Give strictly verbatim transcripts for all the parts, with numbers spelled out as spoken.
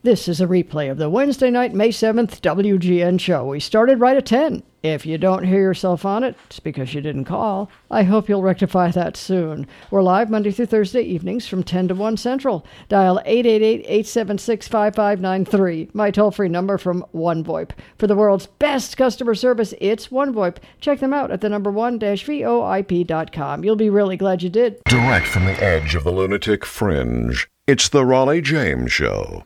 This is a replay of the Wednesday night, May seventh W G N show. We started right at ten. If you don't hear yourself on it, it's because you didn't call. I hope you'll rectify that soon. We're live Monday through Thursday evenings from ten to one Central. Dial eight eight eight, eight seven six, five five nine three, my toll-free number from OneVoIP. For the world's best customer service, it's OneVoIP. Check them out at the number one dash V O I P dot com. You'll be really glad you did. Direct from the edge of the lunatic fringe, it's the Raleigh James Show.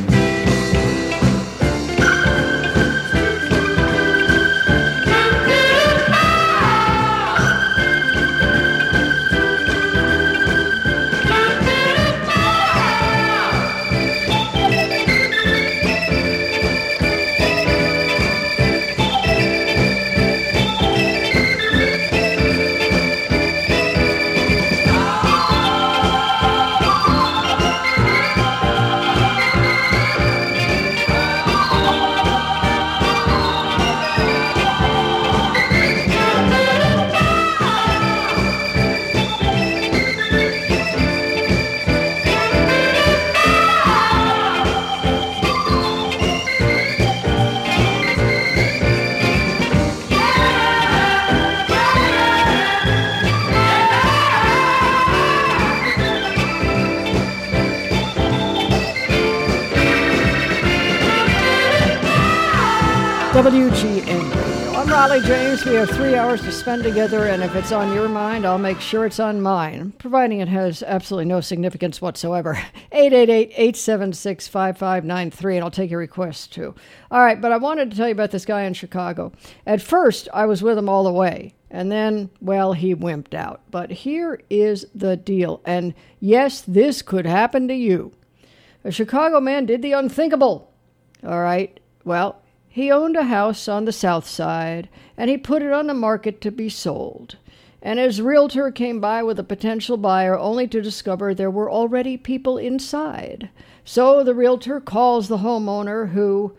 W G N Radio. I'm Raleigh James. We have three hours to spend together, and if it's on your mind, I'll make sure it's on mine, providing it has absolutely no significance whatsoever. eight eight eight, eight seven six, five five nine three, and I'll take your requests, too. All right, but I wanted to tell you about this guy in Chicago. At first, I was with him all the way, and then, well, he wimped out. But here is the deal, and yes, this could happen to you. A Chicago man did the unthinkable. All right, well, he owned a house on the south side, and he put it on the market to be sold. And his realtor came by with a potential buyer only to discover there were already people inside. So the realtor calls the homeowner, who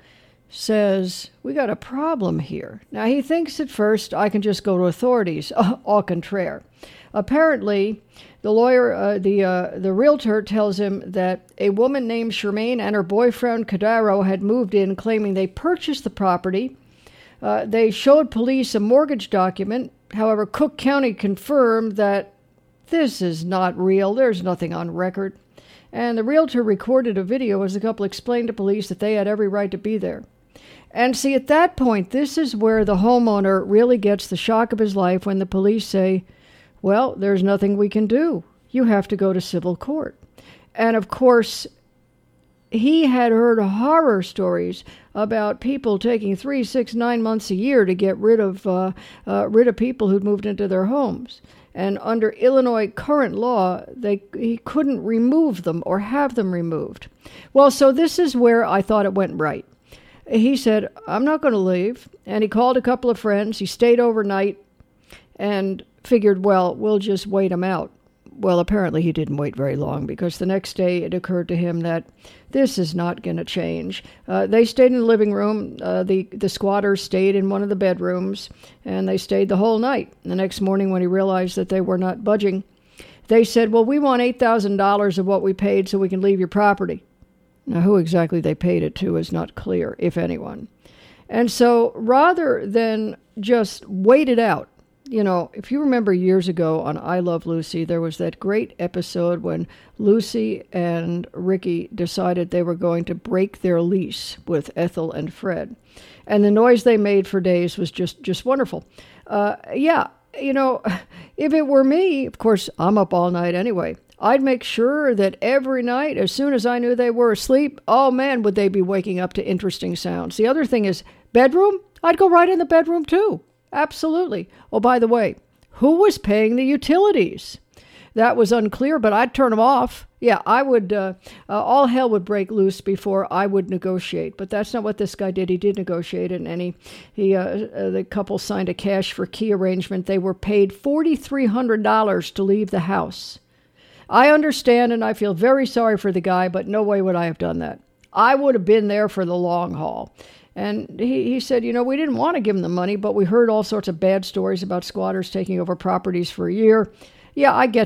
says, "We got a problem here." Now, he thinks at first, I can just go to authorities. Au contraire. Apparently, the lawyer, uh, the uh, the realtor tells him that a woman named Charmaine and her boyfriend Cadaro had moved in, claiming they purchased the property. Uh, they showed police a mortgage document. However, Cook County confirmed that this is not real. There's nothing on record. And the realtor recorded a video as the couple explained to police that they had every right to be there. And see, at that point, this is where the homeowner really gets the shock of his life when the police say, well, there's nothing we can do. You have to go to civil court. And of course, he had heard horror stories about people taking three, six, nine months a year to get rid of uh, uh, rid of people who'd moved into their homes. And under Illinois current law, they he couldn't remove them or have them removed. Well, so this is where I thought it went right. He said, I'm not going to leave. And he called a couple of friends. He stayed overnight and figured, well, we'll just wait him out. Well, apparently he didn't wait very long, because the next day it occurred to him that this is not going to change. Uh, they stayed in the living room. Uh, the, the squatters stayed in one of the bedrooms, and they stayed the whole night. The next morning, when he realized that they were not budging, they said, well, we want eight thousand dollars of what we paid so we can leave your property. Now, who exactly they paid it to is not clear, if anyone. And so rather than just wait it out, you know, if you remember years ago on I Love Lucy, there was that great episode when Lucy and Ricky decided they were going to break their lease with Ethel and Fred. And the noise they made for days was just, just wonderful. Uh, yeah, you know, if it were me, of course, I'm up all night anyway. I'd make sure that every night, as soon as I knew they were asleep, oh man, would they be waking up to interesting sounds. The other thing is, bedroom? I'd go right in the bedroom too. Absolutely. Oh, by the way, who was paying the utilities? That was unclear, but I'd turn them off. Yeah, I would, uh, uh, all hell would break loose before I would negotiate. But that's not what this guy did. He did negotiate, and, and he, he uh, uh, the couple signed a cash for key arrangement. They were paid four thousand three hundred dollars to leave the house. I understand, and I feel very sorry for the guy, but no way would I have done that. I would have been there for the long haul. And he, he said, you know, we didn't want to give him the money, but we heard all sorts of bad stories about squatters taking over properties for a year. Yeah, I get that.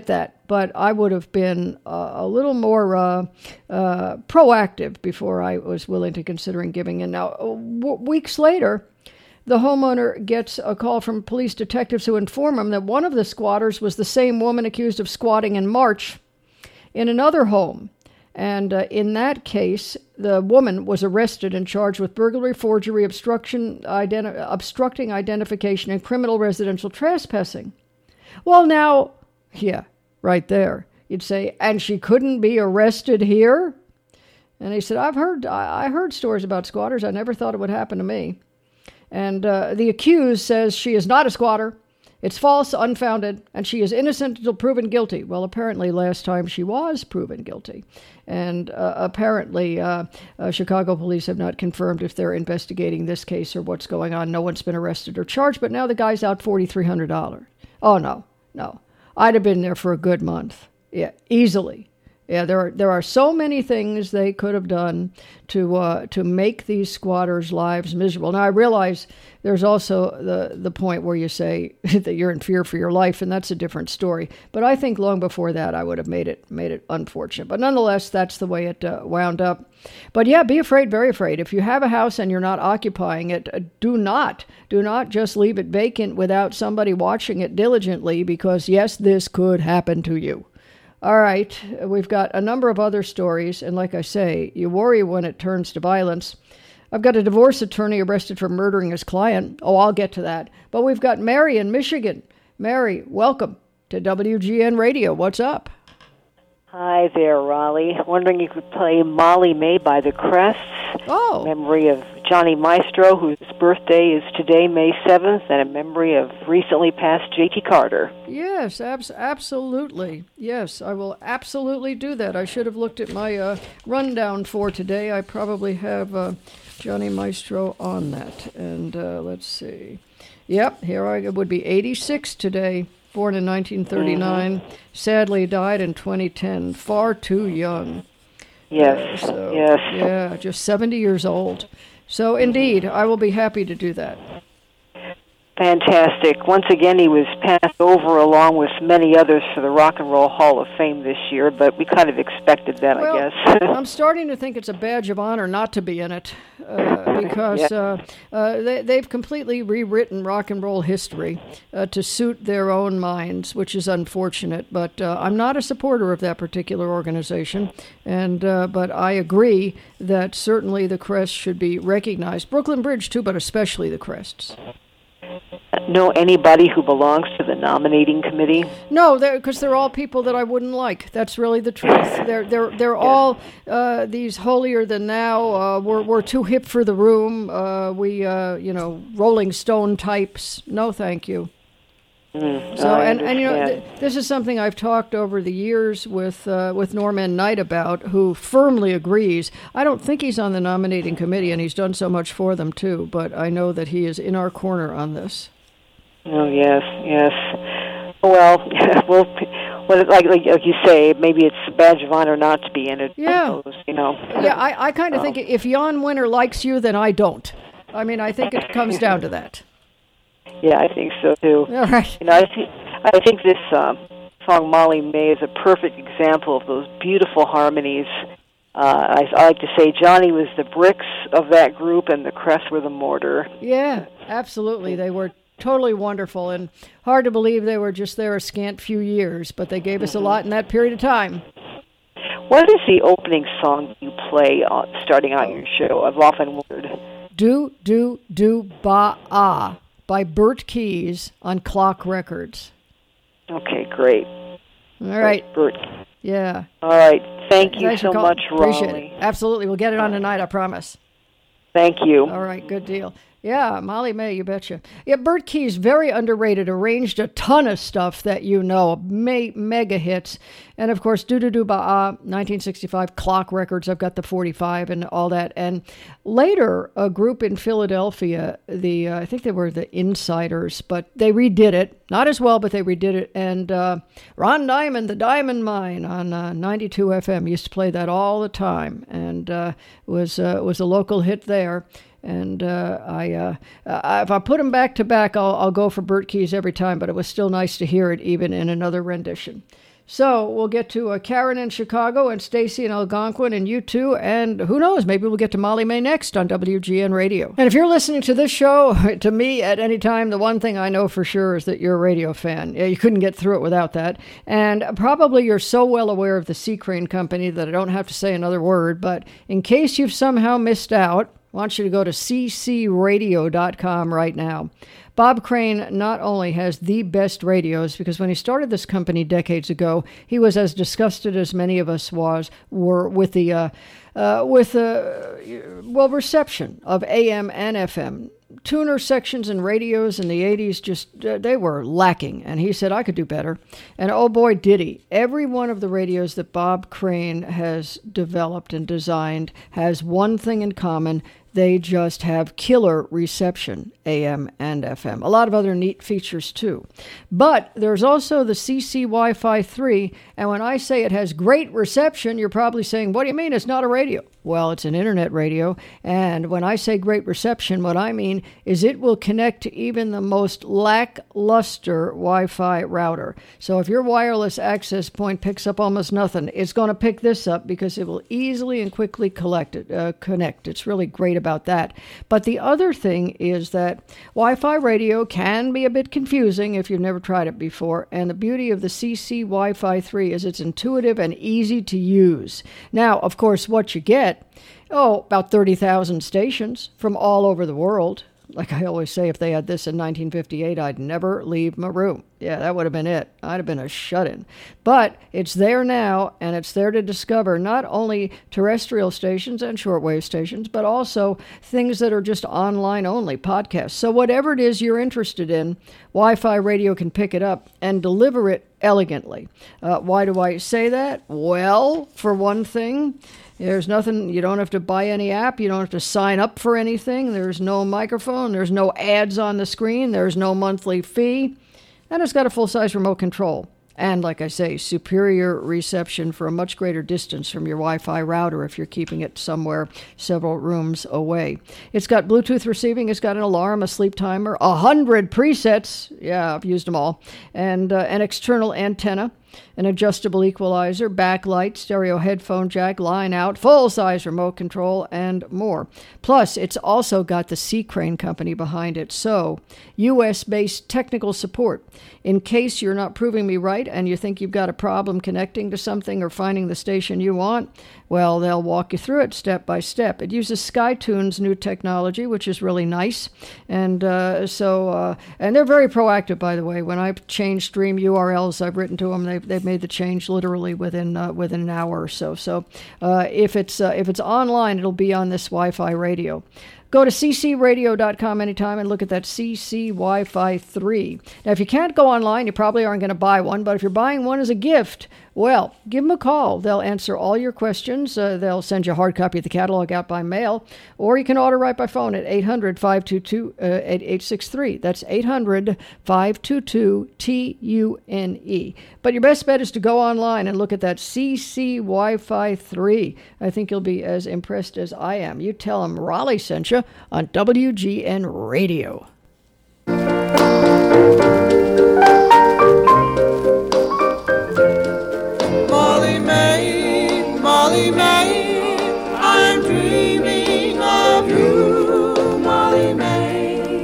but I would have been uh, a little more uh, uh, proactive before I was willing to considering giving in. Now, w- weeks later, the homeowner gets a call from police detectives who inform him that one of the squatters was the same woman accused of squatting in March in another home. And uh, in that case, the woman was arrested and charged with burglary, forgery, obstruction, identi- obstructing identification, and criminal residential trespassing. Well, now, yeah, right there. You'd say, and she couldn't be arrested here? And he said, I've heard, I, I heard stories about squatters. I never thought it would happen to me. And uh, the accused says she is not a squatter. It's false, unfounded, and she is innocent until proven guilty. Well, apparently last time she was proven guilty. And uh, apparently uh, uh, Chicago police have not confirmed if they're investigating this case or what's going on. No one's been arrested or charged, but now the guy's out four thousand three hundred dollars. Oh, no, no. I'd have been there for a good month. Yeah, easily. Yeah, there are there are so many things they could have done to uh, to make these squatters' lives miserable. Now, I realize there's also the the point where you say that you're in fear for your life, and that's a different story. But I think long before that, I would have made it made it unfortunate. But nonetheless, that's the way it uh, wound up. But yeah, be afraid, very afraid. If you have a house and you're not occupying it, uh, do not do not just leave it vacant without somebody watching it diligently, because yes, this could happen to you. All right, we've got a number of other stories, and like I say, you worry when it turns to violence. I've got a divorce attorney arrested for murdering his client. Oh, I'll get to that. But we've got Mary in Michigan. Mary, welcome to W G N Radio. What's up? Hi there, Raleigh. Wondering if you could play Molly May by the Crests. Oh. In memory of Johnny Maestro, whose birthday is today, May seventh, and in memory of recently passed J T Carter. Yes, abs- absolutely. Yes, I will absolutely do that. I should have looked at my uh, rundown for today. I probably have uh, Johnny Maestro on that. And uh, let's see. Yep, here I would be eighty-six today. Born in nineteen thirty-nine, mm-hmm. Sadly died in twenty ten. Far too young. Yes, uh, so, yes. Yeah, just seventy years old. So indeed, I will be happy to do that. Fantastic. Once again, he was passed over along with many others for the Rock and Roll Hall of Fame this year, but we kind of expected that, well, I guess. I'm starting to think it's a badge of honor not to be in it, uh, because yeah. uh, uh, they, they've completely rewritten rock and roll history uh, to suit their own minds, which is unfortunate. But uh, I'm not a supporter of that particular organization, and uh, but I agree that certainly the Crests should be recognized. Brooklyn Bridge, too, but especially the Crests. Know anybody who belongs to the nominating committee? No, because they're, they're all people that I wouldn't like. That's really the truth. They're they're they're yeah. all uh, these holier than now. Uh, we're we're too hip for the room. Uh, we uh, you know Rolling Stone types. No, thank you. Mm, so I and, and you know understand. th- this is something I've talked over the years with uh, with Norman Knight about, who firmly agrees. I don't think he's on the nominating committee, and he's done so much for them too. But I know that he is in our corner on this. Oh yes, yes. Well, well, well like, like like you say, maybe it's a badge of honor not to be in it. Yeah, you know. Yeah, I, I kind of oh. think if Jan Winter likes you, then I don't. I mean, I think it comes down to that. Yeah, I think so too. All right. You know, I think I think this uh, song "Molly May" is a perfect example of those beautiful harmonies. Uh, I, I like to say Johnny was the bricks of that group, and the Crests were the mortar. Yeah, absolutely. They were totally wonderful, and hard to believe they were just there a scant few years, but they gave us a lot in that period of time. What is the opening song you play uh, starting out your show? I've often wondered. Do, Do, Do, Ba, Ah by Bert Keys on Clock Records. Okay, great. All right. Bert. Yeah. All right. Thank you Thanks so much, Appreciate Raleigh. it. Absolutely. We'll get it on tonight, I promise. Thank you. All right, good deal. Yeah, Molly May, you betcha. Yeah, Bert Keys, very underrated, arranged a ton of stuff that you know, me- mega hits. And of course, Doo Doo Doo Ba Ah, nineteen sixty-five, Clock Records, I've got the forty-five and all that. And later, a group in Philadelphia, the uh, I think they were the Insiders, but they redid it. Not as well, but they redid it. And uh, Ron Diamond, the Diamond Mine on uh, ninety-two F M, used to play that all the time. And uh, was uh, was a local hit there. And uh, I, uh, uh, if I put them back to back, I'll, I'll go for Bert Keys every time. But it was still nice to hear it, even in another rendition. So we'll get to uh, Karen in Chicago and Stacy in Algonquin and you too. And who knows, maybe we'll get to Molly May next on W G N Radio. And if you're listening to this show, to me at any time, the one thing I know for sure is that you're a radio fan. Yeah, you couldn't get through it without that. And probably you're so well aware of the Sea Crane Company that I don't have to say another word. But in case you've somehow missed out, I want you to go to c c radio dot com right now. Bob Crane not only has the best radios, because when he started this company decades ago, he was as disgusted as many of us was were with the uh, uh, with the uh, well reception of A M and F M. Tuner sections and radios in the eighties, just uh, they were lacking, and he said I could do better. And oh boy, did he. Every one of the radios that Bob Crane has developed and designed has one thing in common. They just have killer reception, A M and F M. A lot of other neat features, too. But there's also the C C Wi-Fi three, and when I say it has great reception, you're probably saying, what do you mean it's not a radio? Well, it's an internet radio, and when I say great reception, what I mean is it will connect to even the most lackluster Wi-Fi router. So if your wireless access point picks up almost nothing, it's going to pick this up because it will easily and quickly collect it, uh, connect. It's really great about that. But the other thing is that Wi-Fi radio can be a bit confusing if you've never tried it before, and the beauty of the C C Wi-Fi three is it's intuitive and easy to use. Now, of course, what you get, oh, about thirty thousand stations from all over the world. Like I always say, if they had this in nineteen fifty-eight, I'd never leave my room. Yeah, that would have been it. I'd have been a shut-in. But it's there now, and it's there to discover not only terrestrial stations and shortwave stations, but also things that are just online only, podcasts. So whatever it is you're interested in, Wi-Fi radio can pick it up and deliver it elegantly. Uh, why do I say that? Well, for one thing, there's nothing, you don't have to buy any app, you don't have to sign up for anything, there's no microphone, there's no ads on the screen, there's no monthly fee, and it's got a full-size remote control. And like I say, superior reception for a much greater distance from your Wi-Fi router if you're keeping it somewhere several rooms away. It's got Bluetooth receiving, it's got an alarm, a sleep timer, a hundred presets, yeah, I've used them all, and uh, an external antenna, an adjustable equalizer, backlight, stereo headphone jack, line out, full-size remote control, and more. Plus, it's also got the Sea Crane Company behind it, so U S-based technical support. In case you're not proving me right and you think you've got a problem connecting to something or finding the station you want, well, they'll walk you through it step by step. It uses SkyTune's new technology, which is really nice. And uh, so, uh, and they're very proactive, by the way. When I've changed stream U R Ls, I've written to them. They've, they've made the change literally within uh, within an hour or so. So uh, if it's uh, if it's online, it'll be on this Wi-Fi radio. Go to c c radio dot com anytime and look at that C C Wi-Fi three. Now, if you can't go online, you probably aren't going to buy one, but if you're buying one as a gift, well, give them a call. They'll answer all your questions. Uh, they'll send you a hard copy of the catalog out by mail, or you can order right by phone at eight hundred, five two two, eight eight six three. That's eight hundred, five two two, T U N E. But your best bet is to go online and look at that C C Wi-Fi three. I think you'll be as impressed as I am. You tell them Raleigh sent you on W G N Radio. Molly May, Molly May, I'm dreaming of you, Molly May.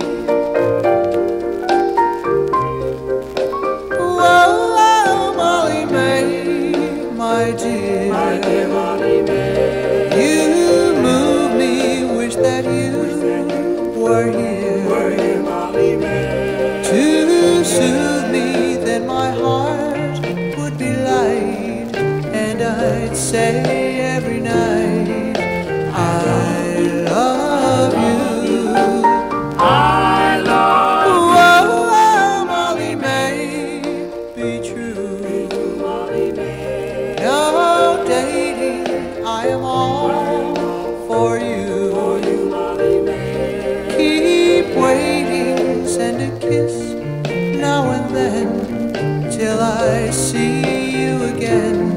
Oh, Molly May, my dear, my dear Molly May. You move me, wish that you were here, were here, Molly May. To soothe me, then my heart would be light, and I'd say every night, I love you. I love you. Oh, Molly May, be true. Be true, Molly May. No dating, I am all for you. For you, Molly May. Keep waiting, send a kiss now and then, till I see you again.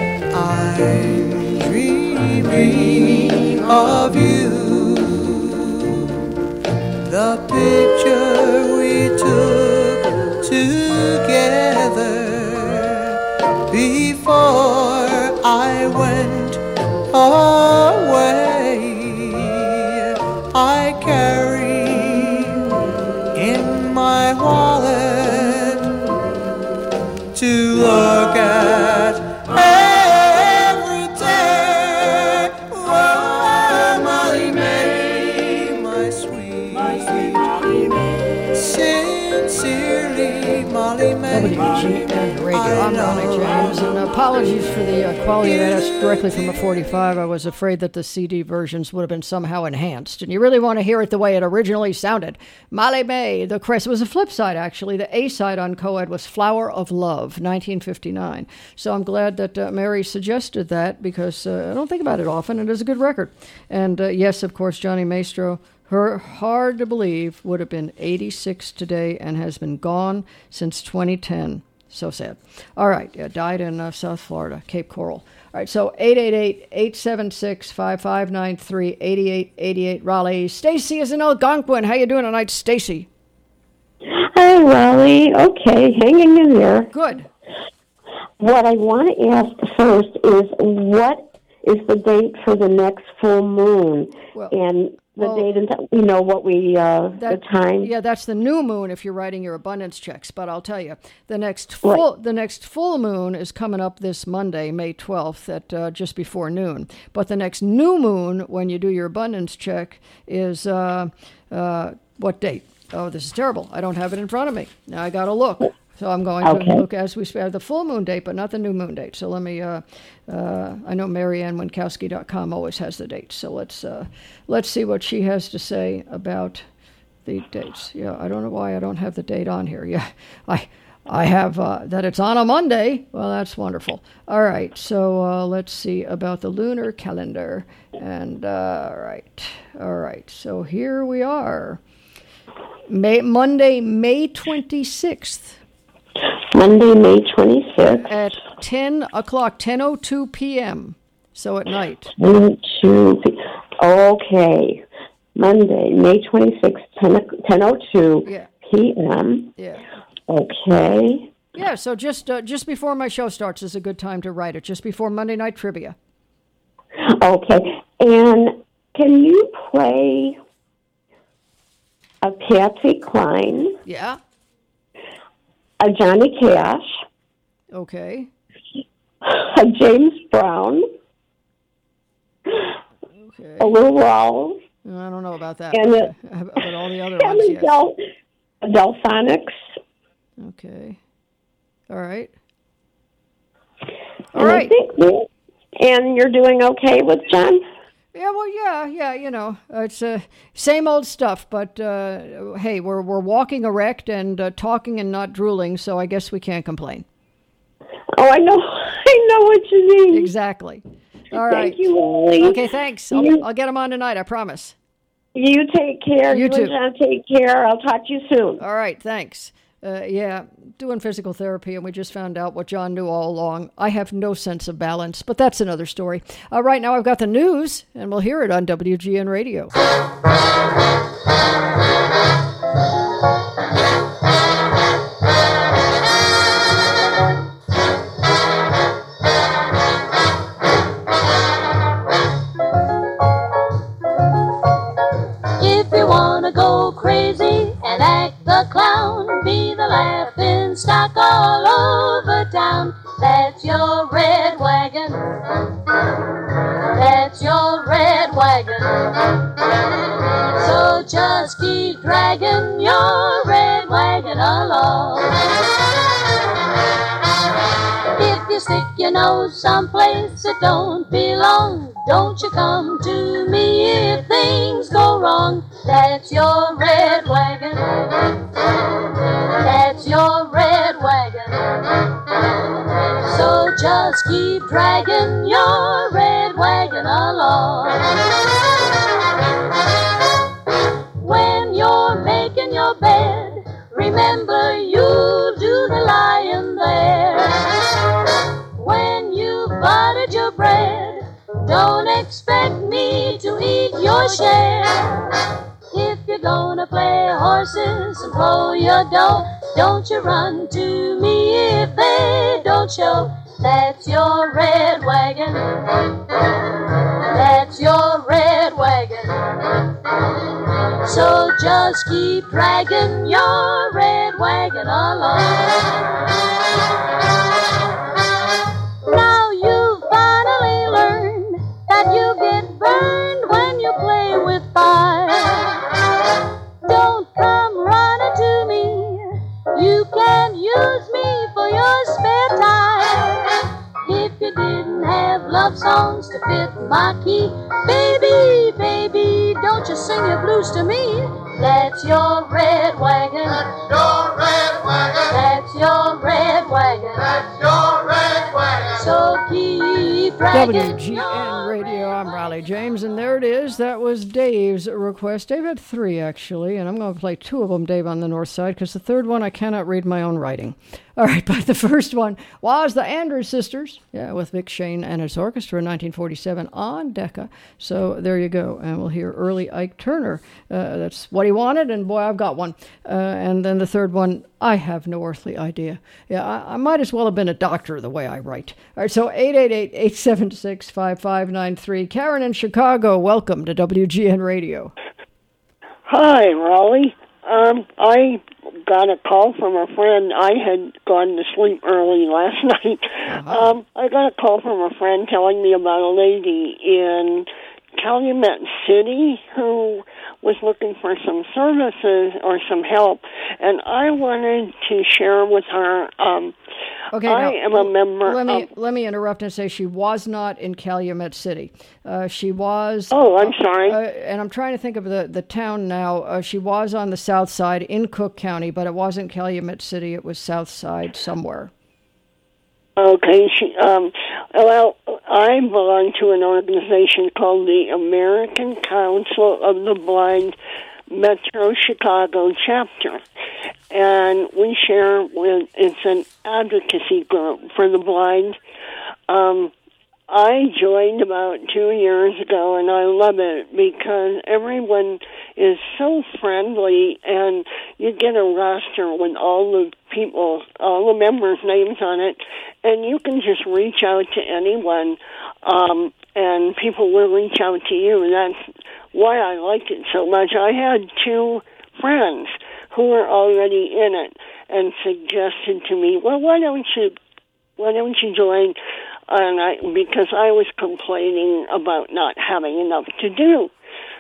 I'm dreaming of you. The picture we took together away. I carry in my wallet to look at every day. Oh, Molly May, my sweet, my sweet Molly May. Sincerely, Molly May. W G N Radio. I'm Ronnie James, and apologies for the uh, quality of that. That's directly from a forty-five. I was afraid that the C D versions would have been somehow enhanced, and you really want to hear it the way it originally sounded. Molly May, the Chris. It was a flip side, actually. The A side on Coed was Flower of Love, nineteen fifty-nine. So I'm glad that uh, Mary suggested that, because uh, I don't think about it often. It is a good record. And uh, yes, of course, Johnny Maestro, her hard to believe, would have been eighty-six today and has been gone since twenty ten. So sad. All right. Yeah, died in uh, South Florida, Cape Coral. All right. So eight eight eight, eight seven six, five five nine three, eight eight eight eight, Raleigh. Stacy is in Algonquin. How you doing tonight, Stacy? Hi, Raleigh. Okay, hanging in there. Good. What I want to ask first is, what is the date for the next full moon? Well, and the well, date and t- you know what we uh that, the time. Yeah, that's the new moon if you're writing your abundance checks. But I'll tell you, the next full Right. the next full moon is coming up this Monday, May twelfth, at uh, just before noon. But the next new moon, when you do your abundance check, is uh, uh, what date? Oh, this is terrible. I don't have it in front of me. Now I got to look. So I'm going Okay. to look as we have the full moon date, but not the new moon date. So let me. Uh, uh, I know Marianne Winkowski dot com always has the dates. So let's uh, let's see what she has to say about the dates. Yeah, I don't know why I don't have the date on here. Yeah, I I have uh, that it's on a Monday. Well, that's wonderful. All right, so uh, let's see about the lunar calendar. And uh, all right, all right. So here we are. May, Monday, May twenty-sixth. Monday, May twenty-sixth. At ten o'clock, ten oh two p.m., so at night. One, two, three. Okay. Monday, May twenty-sixth, ten oh two Yeah. p.m. Yeah. Okay. Yeah, so just uh, just before my show starts is a good time to write it, just before Monday Night Trivia. Okay. And can you play a Patsy Cline, Yeah? a Johnny Cash, Okay. a James Brown, Okay. a Lou Rawls, I don't know about that, and but, a, but all the other and ones, a yes. Del, a Delphonics. Okay. All right. All And I right. think, and you're doing okay with John? Yeah, well, yeah, yeah, you know, it's uh, same old stuff, but uh, hey, we're we're walking erect and uh, talking and not drooling, so I guess we can't complain. Oh, I know, I know what you mean. Exactly. All right. Thank you, Wally. Okay, thanks. I'll, You- I'll get them on tonight, I promise. You take care. You You, too. and John take care. I'll talk to you soon. All right, thanks. Uh, yeah, doing physical therapy, and we just found out what John knew all along. I have no sense of balance, but that's another story. Uh, right now, I've got the news, and we'll hear it on W G N Radio. If you wanna go crazy and act the clown, be the laughing stock all over town. That's your red wagon. That's your red wagon. So just keep dragging your red wagon along. If you stick your nose someplace that don't belong, don't you come to me if things go wrong. That's your red wagon. That's your red wagon. So just keep dragging your red wagon along. When you're making your bed, remember you'll do the lying there. When you've buttered your bread, don't expect me to eat your share. If you're gonna play horses and blow your dough, don't you run to me if they don't show. That's your red wagon. that's your red wagon. So just keep dragging your red wagon along. Now you finally learned that you get burned when you play with fire. Don't come running to me. You can use me for your spare time. If you didn't have love songs to fit my key, baby, baby, don't you sing your blues to me. That's your red wagon. That's your red wagon. That's your red wagon. That's your red wagon. So keep dragging W G N Radio, I'm Riley James, and there it is. That was Dave's request. Dave had three, actually, and I'm going to play two of them, Dave, on the north side, because the third one I cannot read my own writing. All right, but the first one was the Andrews Sisters, yeah, with Vic Shane and his orchestra in nineteen forty-seven on Decca. So there you go, and we'll hear early Ike Turner. Uh, that's what he wanted, and boy, I've got one. Uh, and then the third one, I have no earthly idea. Yeah, I, I might as well have been a doctor the way I write. All right, so eight eight eight, eight seven six, five five nine three. Karen in Chicago, welcome to W G N Radio. Hi, Raleigh. Um, I got a call from a friend. I had gone to sleep early last night. Uh-huh. Um, I got a call from a friend telling me about a lady in Calumet City who was looking for some services or some help, and I wanted to share with her. Um, okay, I now, am a member. Let me of, let me interrupt and say she was not in Calumet City. Uh, she was. Oh, I'm sorry. Uh, and I'm trying to think of the the town now. Uh, she was on the south side in Cook County, but it wasn't Calumet City. It was south side somewhere. Okay, she, um, well, I belong to an organization called the American Council of the Blind Metro Chicago chapter, and we share with, it's an advocacy group for the blind. Um, I joined about two years ago, and I love it because everyone is so friendly, and you get a roster with all the people, all the members' names on it, and you can just reach out to anyone, um, and people will reach out to you, and that's why I like it so much. I had two friends who were already in it and suggested to me, well, why don't you, why don't you join? And I, because I was complaining about not having enough to do.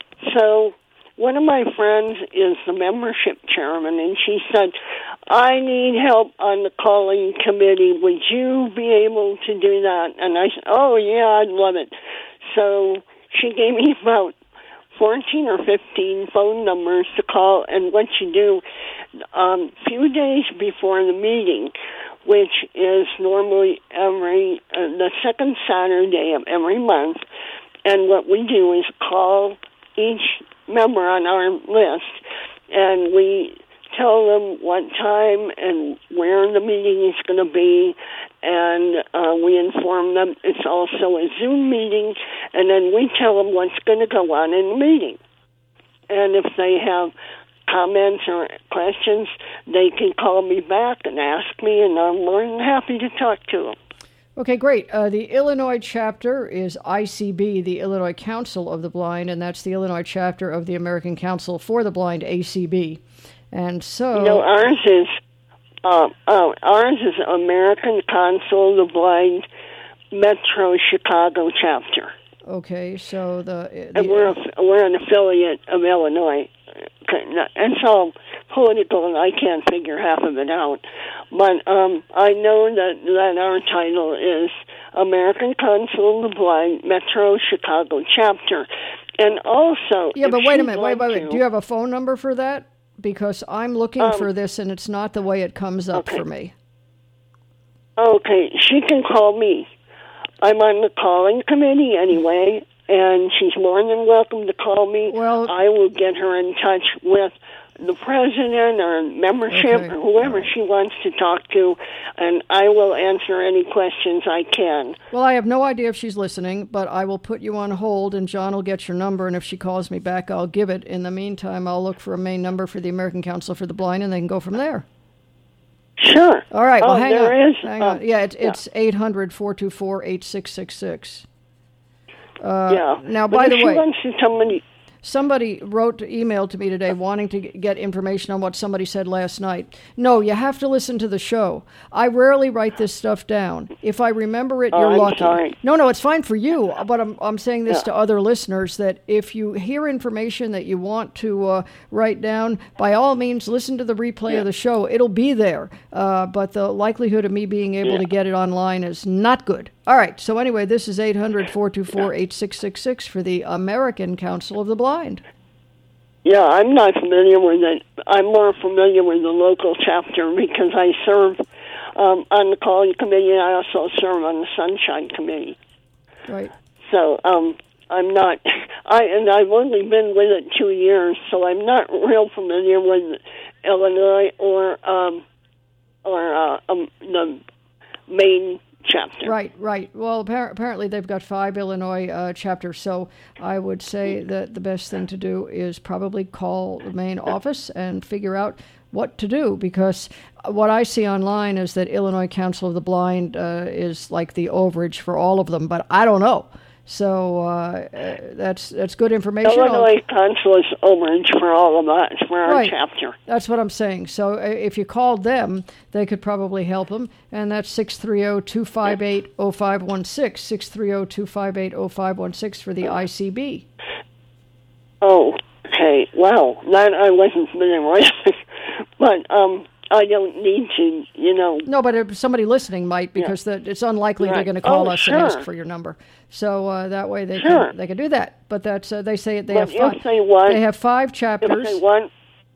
So one of my friends is the membership chairman, and she said, I need help on the calling committee. Would you be able to do that? And I said, oh, yeah, I'd love it. So she gave me about fourteen or fifteen phone numbers to call, and what you do, a um, few days before the meeting, which is normally every uh, the second Saturday of every month, and what we do is call each member on our list, and we tell them what time and where the meeting is going to be, and uh, we inform them it's also a Zoom meeting, and then we tell them what's going to go on in the meeting. And if they have comments or questions, they can call me back and ask me, and I'm more than happy to talk to them. Okay, great. Uh, the Illinois chapter is I C B, the Illinois Council of the Blind, and that's the Illinois chapter of the American Council for the Blind, A C B. And so, you know, ours is uh, uh, ours is American Council of the Blind Metro Chicago chapter. Okay, so the, the and we're a, we're an affiliate of Illinois. It's all political, and I can't figure half of it out. But um, I know that, that our title is American Council of the Blind Metro Chicago chapter. And also, yeah, but wait a minute, wait, like wait, wait. to, Do you have a phone number for that? Because I'm looking um, for this, and it's not the way it comes up okay. for me. Okay, she can call me. I'm on the calling committee anyway, and she's more than welcome to call me. Well, I will get her in touch with the president or membership okay. or whoever she wants to talk to, and I will answer any questions I can. Well, I have no idea if she's listening, but I will put you on hold, and John will get your number, and if she calls me back, I'll give it. In the meantime, I'll look for a main number for the American Council for the Blind, and they can go from there. Sure. All right, well, oh, hang there on. Is, hang uh, on. Yeah, it's, yeah. it's eight hundred, four two four, eight six six six. Uh, yeah. Now, but by if the she way, wants to somebody. somebody wrote, emailed to me today wanting to get information on what somebody said last night. No, you have to listen to the show. I rarely write this stuff down. If I remember it, Oh, you're I'm lucky. sorry. No, no, it's fine for you, but I'm, I'm saying this Yeah. to other listeners, that if you hear information that you want to uh, write down, by all means, listen to the replay Yeah. of the show. It'll be there, uh, but the likelihood of me being able Yeah. to get it online is not good. All right, so anyway, this is eight hundred, four two four, eight six six six for the American Council of the Blind. Yeah, I'm not familiar with it. I'm more familiar with the local chapter because I serve um, on the calling committee and I also serve on the Sunshine Committee. Right. So um, I'm not, I and I've only been with it two years, so I'm not real familiar with Illinois or um, or uh, um, the main chapter. Right, right. Well, appar- apparently they've got five Illinois uh, chapters, so I would say that the best thing to do is probably call the main office and figure out what to do, because what I see online is that Illinois Council of the Blind uh, is like the overage for all of them, but I don't know. So uh, uh, that's that's good information. Illinois Council is overage for all of us, for our Right. chapter. That's what I'm saying. So uh, if you called them, they could probably help them. And that's six three zero, two five eight, zero five one six, six three zero, two five eight, zero five one six for the I C B. Oh, okay. Wow. That I wasn't familiar with. But um, I don't need to, you know. No, but if somebody listening might, because the, it's unlikely they're Right. going to call Oh, us sure. and ask for your number. So uh, that way they Sure. can they can do that. But that's uh, they say they But have five. if they want, They have five chapters. if they want,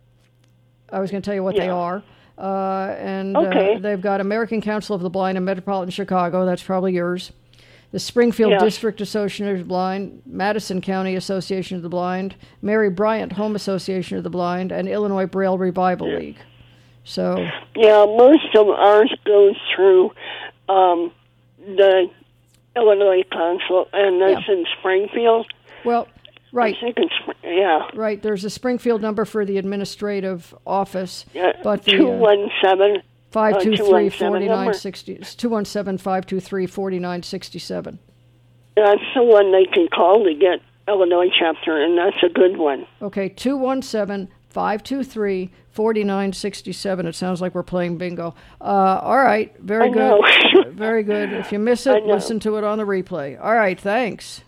I was going to tell you what they Yeah. are. Uh, and Okay. uh, they've got American Council of the Blind in Metropolitan Chicago. That's probably yours. The Springfield Yeah. District Association of the Blind, Madison County Association of the Blind, Mary Bryant Home Association of the Blind, and Illinois Braille Revival League. So, yeah, most of ours goes through um, the Illinois Council, and that's in Springfield. well, right. I think it's, yeah. Right, there's a Springfield number for the administrative office, Yeah, but the two one seven. five two three, four number. nine six zero, two one seven, five two three, four nine six seven. That's the one they can call to get Illinois chapter, and that's a good one. Okay, two one seven, five two three, four nine six seven. It sounds like we're playing bingo. Uh, all right, very I good. know. Very good. If you miss I it, know. listen to it on the replay. All right, thanks.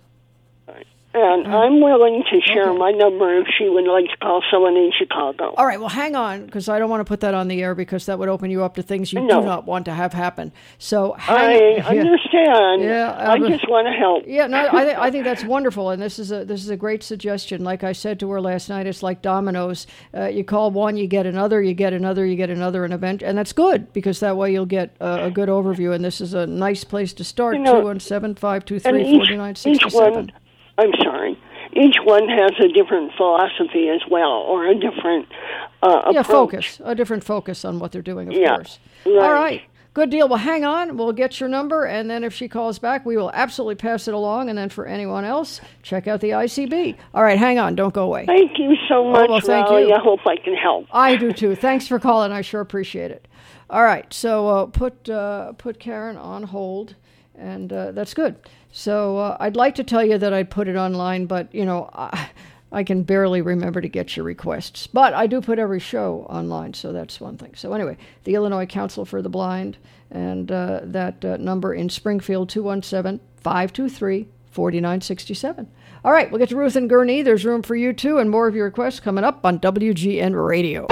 And I'm willing to share Okay. my number if she would like to call someone in Chicago. All right, well, hang on, because I don't want to put that on the air, because that would open you up to things you No. do not want to have happen. So, I hang, yeah. understand. Yeah, I I'm- just want to help. Yeah, no, I, th- I think that's wonderful, and this is a this is a great suggestion. Like I said to her last night, it's like dominoes. Uh, you call one, you get another, you get another, you get another, and event, and that's good, because that way you'll get a, a good overview. And this is a nice place to start. You know, Two one seven, five two And three, each, four nine each six one, seven. I'm sorry, each one has a different philosophy as well, or a different uh, Yeah, approach. focus, a different focus on what they're doing, of Yeah, course. right. All right. Good deal. Well, hang on. We'll get your number, and then if she calls back, we will absolutely pass it along. And then for anyone else, check out the I C B. All right, hang on. Don't go away. Thank you so much, well, thank Raleigh. you. I hope I can help. I do too. Thanks for calling. I sure appreciate it. All right, so uh, put uh, put Karen on hold, and uh, that's good. So uh, I'd like to tell you that I'd put it online, but you know I, I can barely remember to get your requests. But I do put every show online, so that's one thing. So anyway, the Illinois Council for the Blind, and uh, that uh, number in Springfield, two one seven, five two three, four nine six seven. All right, we'll get to Ruth and Gurnee. There's room for you too, and more of your requests coming up on W G N Radio.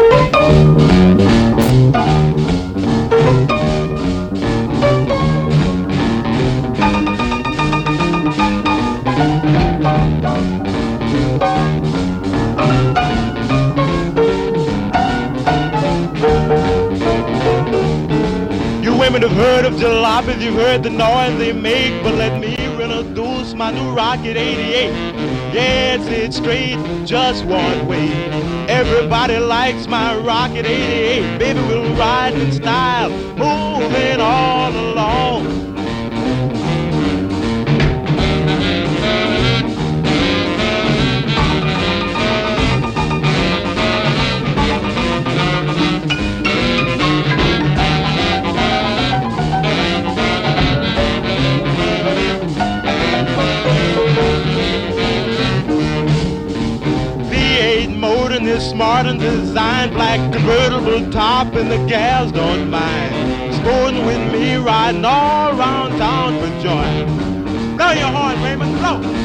You women have heard of jalopies, you've heard the noise they make, but let me introduce my new Rocket eighty-eight. Yes, it's straight, just one way. Everybody likes my Rocket eighty-eight. Baby, we'll ride in style, moving all along. in this smart and designed black convertible top, and the gals don't mind sporting with me, riding all around town for joy. Blow your horn, Raymond, blow.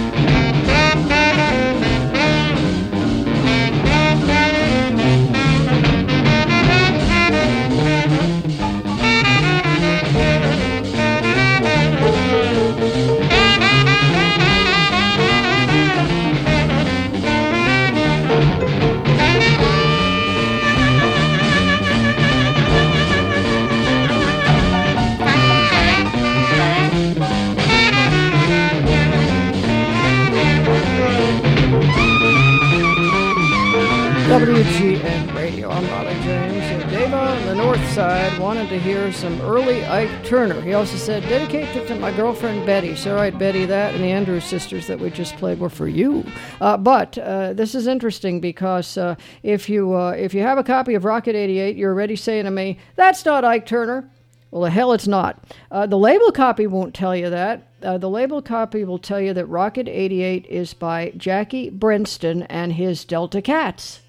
W G N Radio. I'm Raleigh James. And Dave on the north side wanted to hear some early Ike Turner. He also said, dedicate it to my girlfriend Betty. So, all right, Betty, that and the Andrews sisters that we just played were for you. Uh, but uh, this is interesting because uh, if you uh, if you have a copy of Rocket eighty-eight, you're already saying to me, that's not Ike Turner. Well, the hell it's not. Uh, the label copy won't tell you that. Uh, the label copy will tell you that Rocket eighty-eight is by Jackie Brenston and his Delta Cats.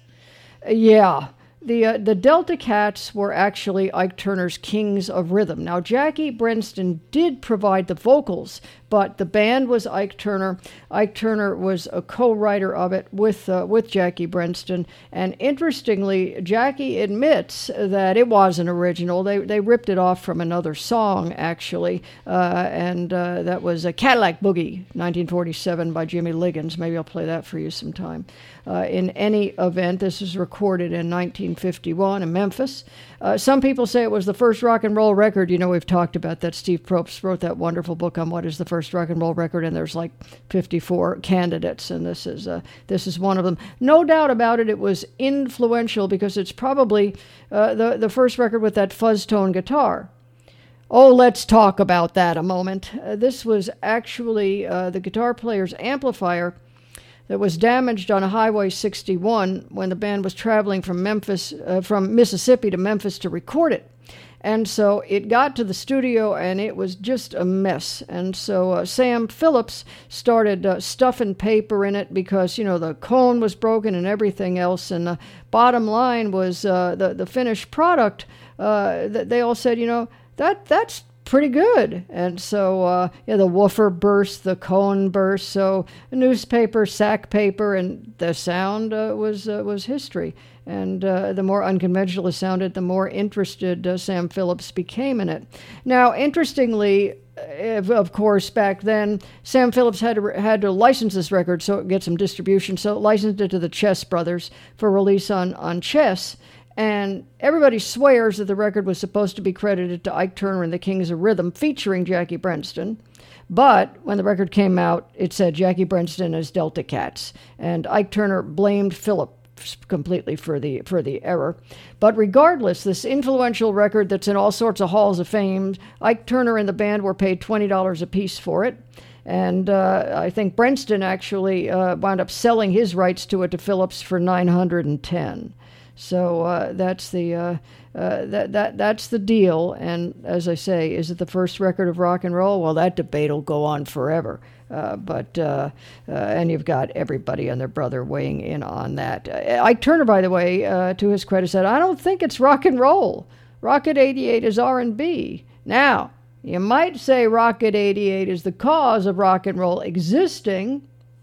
Yeah, the uh, the Delta Cats were actually Ike Turner's Kings of Rhythm. Now, Jackie Brenston did provide the vocals, but the band was Ike Turner. Ike Turner was a co-writer of it with uh, with Jackie Brenston. And interestingly, Jackie admits that it wasn't original. They they ripped it off from another song, actually, uh, and uh, that was a Cadillac Boogie, nineteen forty-seven by Jimmy Liggins. Maybe I'll play that for you sometime. Uh, in any event, this was recorded in nineteen fifty-one in Memphis. Uh, some people say it was the first rock and roll record. You know, we've talked about that. Steve Probst wrote that wonderful book on what is the first rock and roll record, and there's like fifty-four candidates, and this is uh, this is one of them. No doubt about it, it was influential because it's probably uh, the, the first record with that fuzz tone guitar. Oh, let's talk about that a moment. Uh, this was actually uh, the guitar player's amplifier that was damaged on a Highway sixty-one when the band was traveling from Memphis, uh, from Mississippi to Memphis to record it. And so it got to the studio, and it was just a mess. And so uh, Sam Phillips started uh, stuffing paper in it because, you know, the cone was broken and everything else. And the bottom line was uh, the, the finished product. Uh, they all said, you know, that that's pretty good. And so uh, yeah, the woofer burst, the cone burst. So newspaper, sack paper, and the sound uh, was uh, was history. And uh, the more unconventional it sounded, the more interested uh, Sam Phillips became in it. Now, interestingly, if, of course, back then, Sam Phillips had to, had to license this record so it could get some distribution. So it licensed it to the Chess Brothers for release on, on Chess. And everybody swears that the record was supposed to be credited to Ike Turner and the Kings of Rhythm, featuring Jackie Brenston. But when the record came out, it said Jackie Brenston as Delta Cats. And Ike Turner blamed Phillips completely for the for the error. But regardless, this influential record that's in all sorts of halls of fame, Ike Turner and the band were paid twenty dollars a piece for it. And uh, I think Brenston actually uh, wound up selling his rights to it to Phillips for nine hundred ten dollars. So uh, that's the uh, uh, that that that's the deal. And as I say, is it the first record of rock and roll? Well, that debate will go on forever. Uh, but uh, uh, and you've got everybody and their brother weighing in on that. Uh, Ike Turner, by the way, uh, to his credit, said, "I don't think it's rock and roll. Rocket eighty-eight is R and B." Now, you might say Rocket eighty-eight is the cause of rock and roll existing.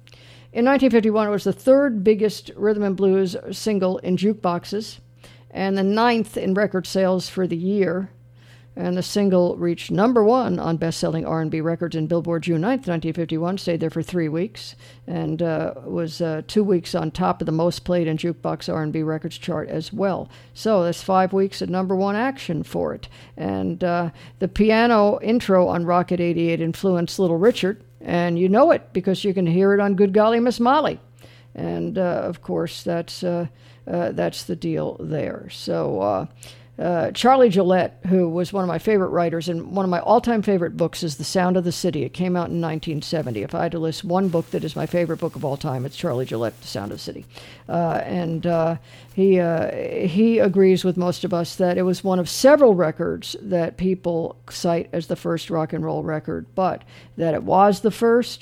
In nineteen fifty-one, it was the third biggest rhythm and blues single in jukeboxes and the ninth in record sales for the year. And the single reached number one on best-selling R and B records in Billboard June ninth, nineteen fifty-one, stayed there for three weeks, and uh, was uh, two weeks on top of the most played in jukebox R and B records chart as well. So that's five weeks of number one action for it. And uh, the piano intro on Rocket eighty-eight influenced Little Richard, and you know it because you can hear it on Good Golly Miss Molly. And, uh, of course, that's uh, uh, that's the deal there. So... Uh, Uh, Charlie Gillette, who was one of my favorite writers, and one of my all-time favorite books is The Sound of the City. It came out in nineteen seventy. If I had to list one book that is my favorite book of all time, it's Charlie Gillette, The Sound of the City. Uh, and uh, he uh, he agrees with most of us that it was one of several records that people cite as the first rock and roll record, but that it was the first,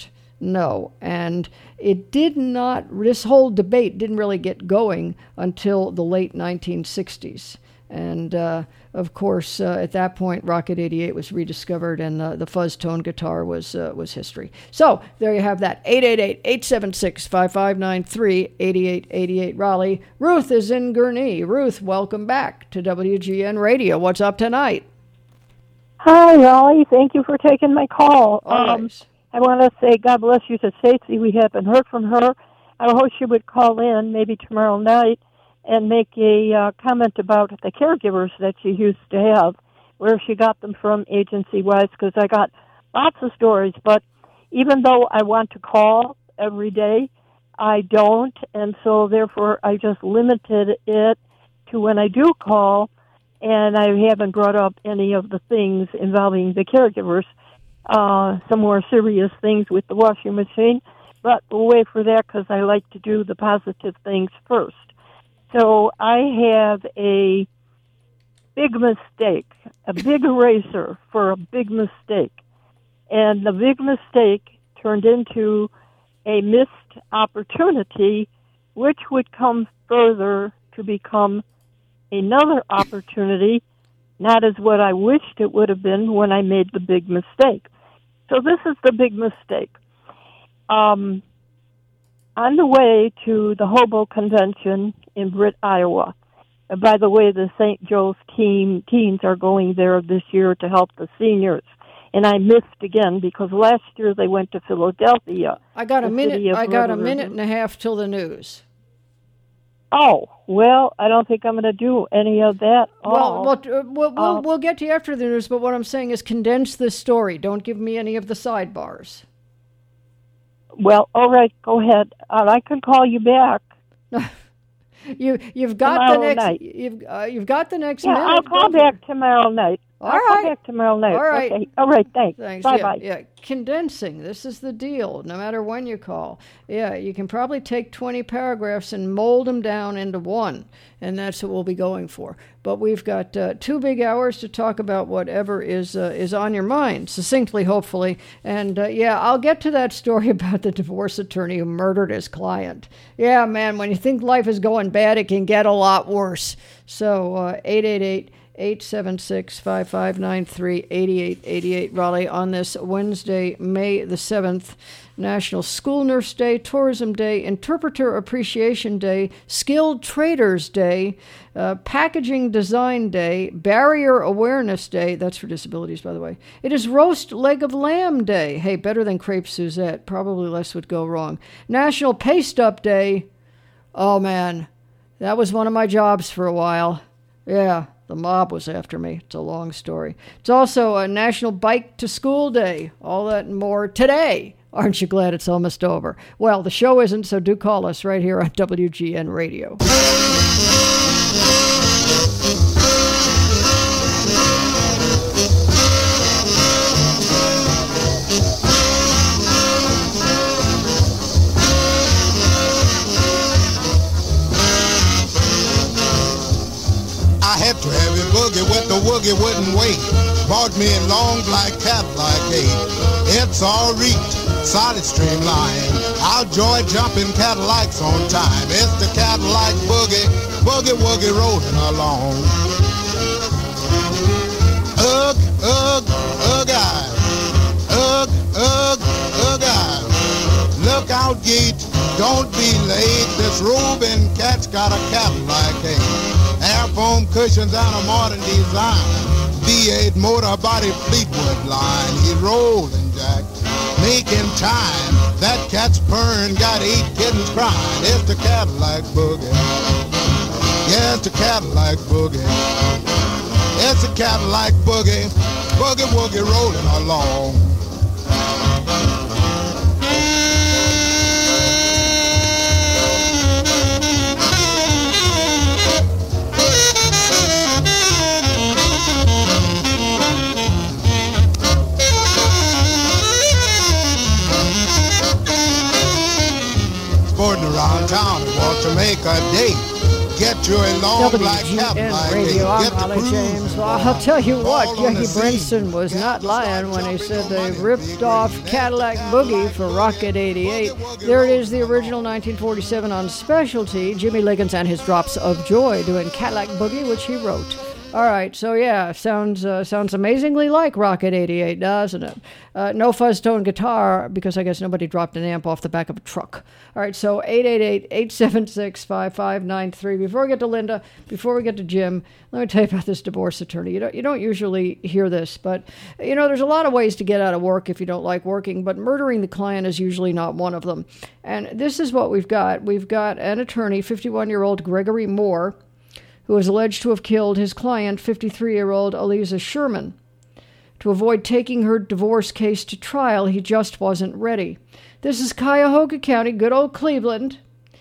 No. And it did not, this whole debate didn't really get going until the late nineteen sixties. And, uh, of course, uh, at that point, Rocket eighty-eight was rediscovered, and uh, the fuzz tone guitar was uh, was history. So there you have that. eight eight eight, eight seven six, five five nine three, eight eight eight eight Raleigh. Ruth is in Gurnee. Ruth, welcome back to W G N Radio. What's up tonight? Hi, Raleigh. Thank you for taking my call. Um, I want to say God bless you to Stacey. We haven't heard from her. I hope she would call in maybe tomorrow night and make a uh, comment about the caregivers that she used to have, where she got them from agency-wise, because I got lots of stories. But even though I want to call every day, I don't, and so therefore I just limited it to when I do call, and I haven't brought up any of the things involving the caregivers, uh, some more serious things with the washing machine, but we'll wait for that because I like to do the positive things first. So I have a big mistake, a big eraser for a big mistake. And the big mistake turned into a missed opportunity, which would come further to become another opportunity, not as what I wished it would have been when I made the big mistake. So this is the big mistake. Um, on the way to the Hobo Convention in Britt, Iowa. And by the way, the Saint Joe's team teens are going there this year to help the seniors. And I missed again because last year they went to Philadelphia. I got a minute. I got a minute and a half till the news. Oh, well, I don't think I'm going to do any of that. Well, well, uh, we'll, we'll, uh, we'll get to you after the news, but what I'm saying is condense this story. Don't give me any of the sidebars. Well, all right, go ahead. Uh, I can call you back. you you've got tomorrow the next night. you've uh, you've got the next yeah, minute. I'll call back tomorrow night. All I'll right. call back tomorrow night. All right. Okay. All right, thanks. Thanks. Bye-bye. Yeah, yeah, condensing. This is the deal. No matter when you call. Yeah, you can probably take twenty paragraphs and mold them down into one, and that's what we'll be going for. But we've got uh, two big hours to talk about whatever is uh, is on your mind, succinctly, hopefully. And, uh, yeah, I'll get to that story about the divorce attorney who murdered his client. Yeah, man, when you think life is going bad, it can get a lot worse. So, uh, eight eight eight, eight seven six, five five nine three, eight eight eight eight Raleigh on this Wednesday, May the seventh, National School Nurse Day, Tourism Day, Interpreter Appreciation Day, Skilled Traders Day, uh, Packaging Design Day, Barrier Awareness Day. That's for disabilities, by the way. It is Roast Leg of Lamb Day. Hey, better than Crepe Suzette. Probably less would go wrong. National Paste Up Day. Oh, man. That was one of my jobs for a while. Yeah. The mob was after me. It's a long story. It's also a National Bike to School Day. All that and more today. Aren't you glad it's almost over? Well, the show isn't, so do call us right here on W G N Radio. I had to have a boogie with the woogie wouldn't wait. Bought me a long black Cadillac eight. It's all reeked, solid streamline. I'll joy jumping Cadillacs on time. It's the Cadillac boogie, boogie woogie rolling along. Ugh, ugh, ugh, I. Ugh, ugh, ugh, I. Look out, Yeet, don't be late. This roving cat's got a Cadillac eight. Air foam cushions and a modern design. V eight motor body Fleetwood line. He's rolling, Jack, making time. That cat's purring, got eight kittens crying. It's the Cadillac boogie. Yeah, it's the Cadillac boogie. It's the Cadillac boogie. Boogie woogie rolling along. Around town and want to make a date. get you a long black cap W G N like Radio, a I'm get the Holly cruise. James. Well, I'll tell you what, Fall on the Jackie scene. Brinson was not lying when he said they ripped off Cadillac Boogie for Rocket eighty-eight. There it is, the original nineteen forty-seven on Specialty, Jimmy Liggins and his Drops of Joy doing Cadillac Boogie, which he wrote. All right, so yeah, sounds uh, sounds amazingly like Rocket eighty-eight, doesn't it? Uh, no fuzz tone guitar, because I guess nobody dropped an amp off the back of a truck. All right, so eight eight eight, eight seven six, five five nine three. Before we get to Linda, before we get to Jim, let me tell you about this divorce attorney. You don't, you don't usually hear this, but, you know, there's a lot of ways to get out of work if you don't like working, but murdering the client is usually not one of them. And this is what we've got. We've got an attorney, fifty-one-year-old Gregory Moore, who is alleged to have killed his client, fifty-three-year-old Eliza Sherman. To avoid taking her divorce case to trial, he just wasn't ready. This is Cuyahoga County, good old Cleveland,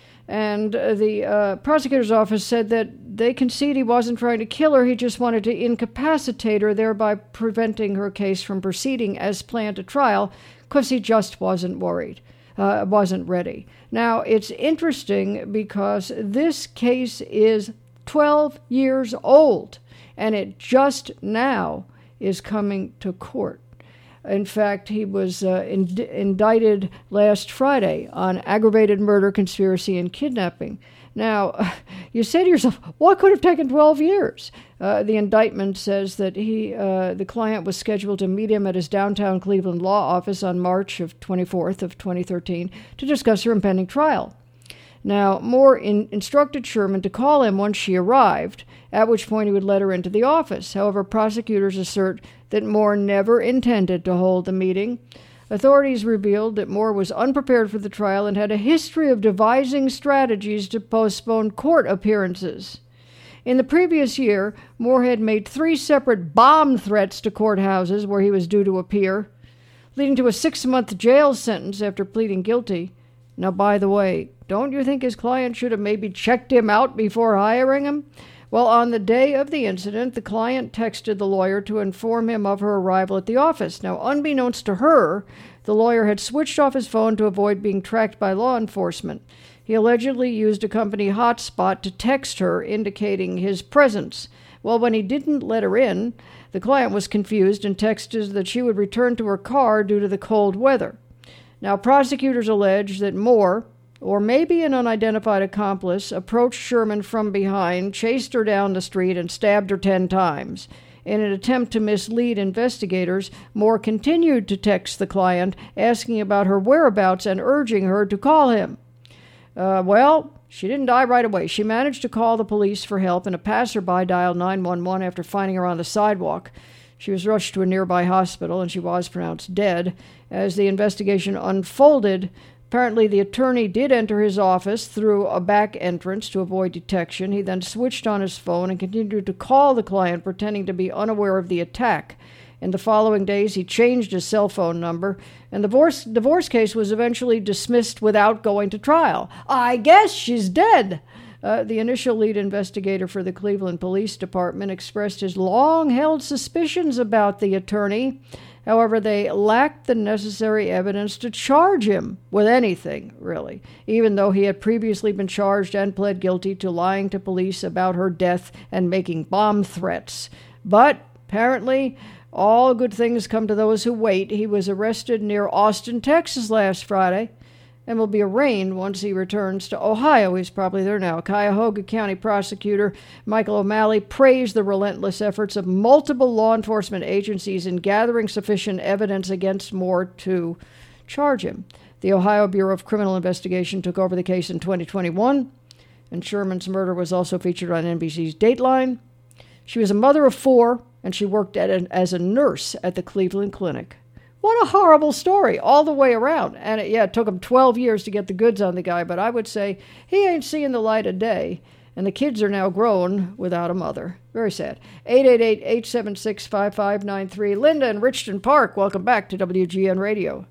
and uh, the uh, prosecutor's office said that they concede he wasn't trying to kill her, he just wanted to incapacitate her, thereby preventing her case from proceeding as planned to trial, because he just wasn't worried, uh, wasn't ready. Now, it's interesting because this case is twelve years old, and it just now is coming to court. In fact, he was uh, ind- indicted last Friday on aggravated murder, conspiracy, and kidnapping. Now, you say to yourself, what could have taken twelve years? Uh, the indictment says that he, uh, the client was scheduled to meet him at his downtown Cleveland law office on March of twenty-fourth of twenty thirteen to discuss her impending trial. Now, Moore in- instructed Sherman to call him once she arrived, at which point he would let her into the office. However, prosecutors assert that Moore never intended to hold the meeting. Authorities revealed that Moore was unprepared for the trial and had a history of devising strategies to postpone court appearances. In the previous year, Moore had made three separate bomb threats to courthouses where he was due to appear, leading to a six-month jail sentence after pleading guilty. Now, by the way, don't you think his client should have maybe checked him out before hiring him? Well, on the day of the incident, the client texted the lawyer to inform him of her arrival at the office. Now, unbeknownst to her, the lawyer had switched off his phone to avoid being tracked by law enforcement. He allegedly used a company hotspot to text her, indicating his presence. Well, when he didn't let her in, the client was confused and texted that she would return to her car due to the cold weather. Now, prosecutors allege that Moore, or maybe an unidentified accomplice, approached Sherman from behind, chased her down the street, and stabbed her ten times. In an attempt to mislead investigators, Moore continued to text the client, asking about her whereabouts and urging her to call him. Uh, well, she didn't die right away. She managed to call the police for help, and a passerby dialed nine one one after finding her on the sidewalk. She was rushed to a nearby hospital, and she was pronounced dead. As the investigation unfolded, apparently the attorney did enter his office through a back entrance to avoid detection. He then switched on his phone and continued to call the client, pretending to be unaware of the attack. In the following days, he changed his cell phone number, and the divorce, divorce case was eventually dismissed without going to trial. I guess she's dead. Uh, the initial lead investigator for the Cleveland Police Department expressed his long-held suspicions about the attorney. However, they lacked the necessary evidence to charge him with anything, really, even though he had previously been charged and pled guilty to lying to police about her death and making bomb threats. But, apparently, all good things come to those who wait. He was arrested near Austin, Texas last Friday, and will be arraigned once he returns to Ohio. He's probably there now. Cuyahoga County Prosecutor Michael O'Malley praised the relentless efforts of multiple law enforcement agencies in gathering sufficient evidence against Moore to charge him. The Ohio Bureau of Criminal Investigation took over the case in twenty twenty-one, and Sherman's murder was also featured on N B C's Dateline. She was a mother of four, and she worked at an, as a nurse at the Cleveland Clinic. What a horrible story all the way around. And it, yeah, it took him twelve years to get the goods on the guy, but I would say he ain't seeing the light of day. And the kids are now grown without a mother. Very sad. eight eight eight, eight seven six, five five nine three. Linda in Richton Park, welcome back to W G N Radio.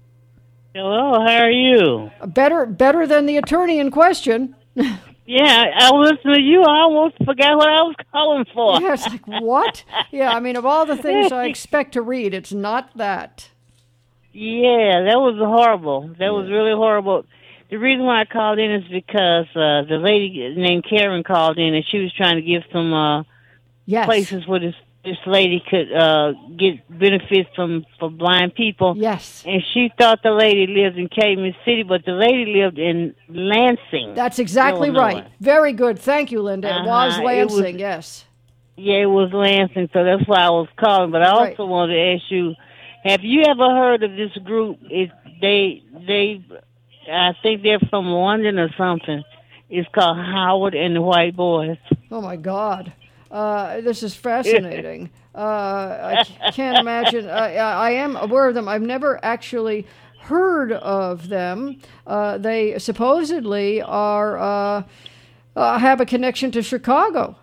Hello, how are you? Better better than the attorney in question. Yeah, I listened to you. I almost forgot what I was calling for. Yeah, it's like, what? Yeah, I mean, of all the things I expect to read, it's not that. Yeah, that was horrible. That yeah. was really horrible. the reason why I called in is because uh, the lady named Karen called in, and she was trying to give some uh, yes. places where this this lady could uh, get benefits from for blind people. Yes. And she thought the lady lived in Calumet City, but the lady lived in Lansing. That's exactly Illinois. right. Very good. Thank you, Linda. Uh-huh. It was It Lansing, was- yes. Yeah, it was Lansing, so that's why I was calling. But I also Right. wanted to ask you, have you ever heard of this group? It, they, they, I think they're from London or something. It's called Howard and the White Boys. Oh, my God. Uh, this is fascinating. uh, I c- can't imagine. I, I I am aware of them. I've never actually heard of them. Uh, they supposedly are uh, uh, have a connection to Chicago.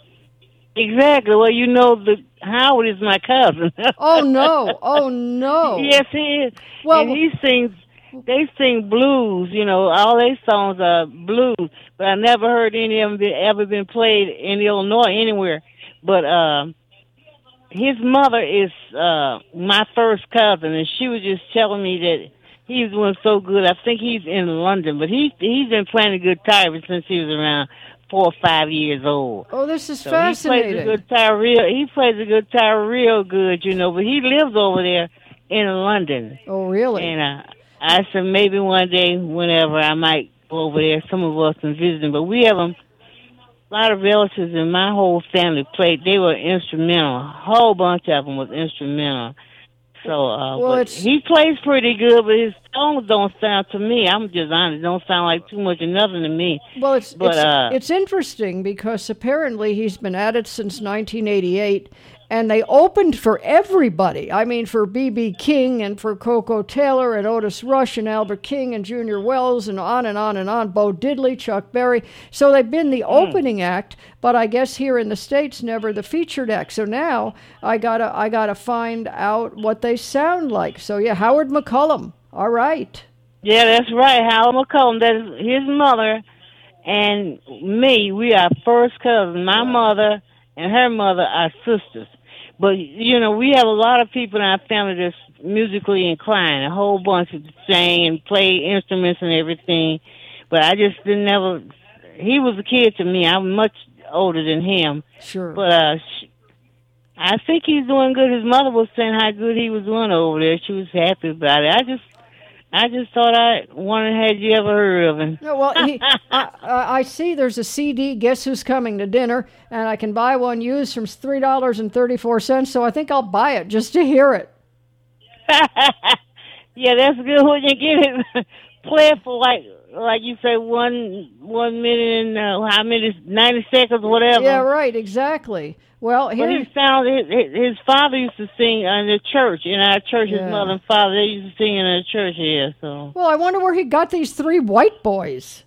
Exactly. Well, you know, the Howard is my cousin. Oh, no. Oh, no. Yes, he is. Well- and he sings. They sing blues. You know, all their songs are blues. But I never heard any of them be, ever been played in Illinois anywhere. But uh, his mother is uh, my first cousin, and she was just telling me that he's doing so good. I think he's in London, but he he's been playing the guitar ever since he was around four or five years old. Oh, this is So fascinating. he plays the guitar real. He plays the guitar real good, you know. But he lives over there in London. Oh, really? And uh, I said maybe one day, whenever I might go over there, some of us and visit him. But we have a lot of relatives, and my whole family played. They were instrumental. A whole bunch of them was instrumental. So, uh, Well, but it's- he plays pretty good, but his songs don't sound to me. I'm just honest. Don't sound like too much of nothing to me. Well, it's But, it's, uh, it's interesting because apparently he's been at it since nineteen eighty-eight, and they opened for everybody. I mean, for B B King and for Coco Taylor and Otis Rush and Albert King and Junior Wells and on and on and on. Bo Diddley, Chuck Berry. So they've been the opening act, but I guess here in the States, never the featured act. So now I gotta I gotta find out what they sound like. So yeah, Howard McCullum. All right. Yeah, that's right. Howard McCollum. That's his mother and me. We are first cousins. My mother and her mother are sisters. But, you know, we have a lot of people in our family that's musically inclined, a whole bunch of sing and play instruments and everything. But I just didn't never, he was a kid to me. I'm much older than him. Sure. But uh, sh I think he's doing good. His mother was saying how good he was doing over there. She was happy about it. I just, I just thought I wondered, had you ever heard of him? No, well, he, I, I I see there's a C D, Guess Who's Coming to Dinner, and I can buy one used from three dollars and thirty-four cents, so I think I'll buy it just to hear it. Yeah, that's good when you get it. Play it for like, like you say, one one minute and uh, how many, ninety seconds, whatever. Yeah, right, exactly. Well, But here, he sounds. His, his father used to sing in the church. In our church, his Yeah. mother and father, they used to sing in the church here. So well, I wonder where he got these three white boys.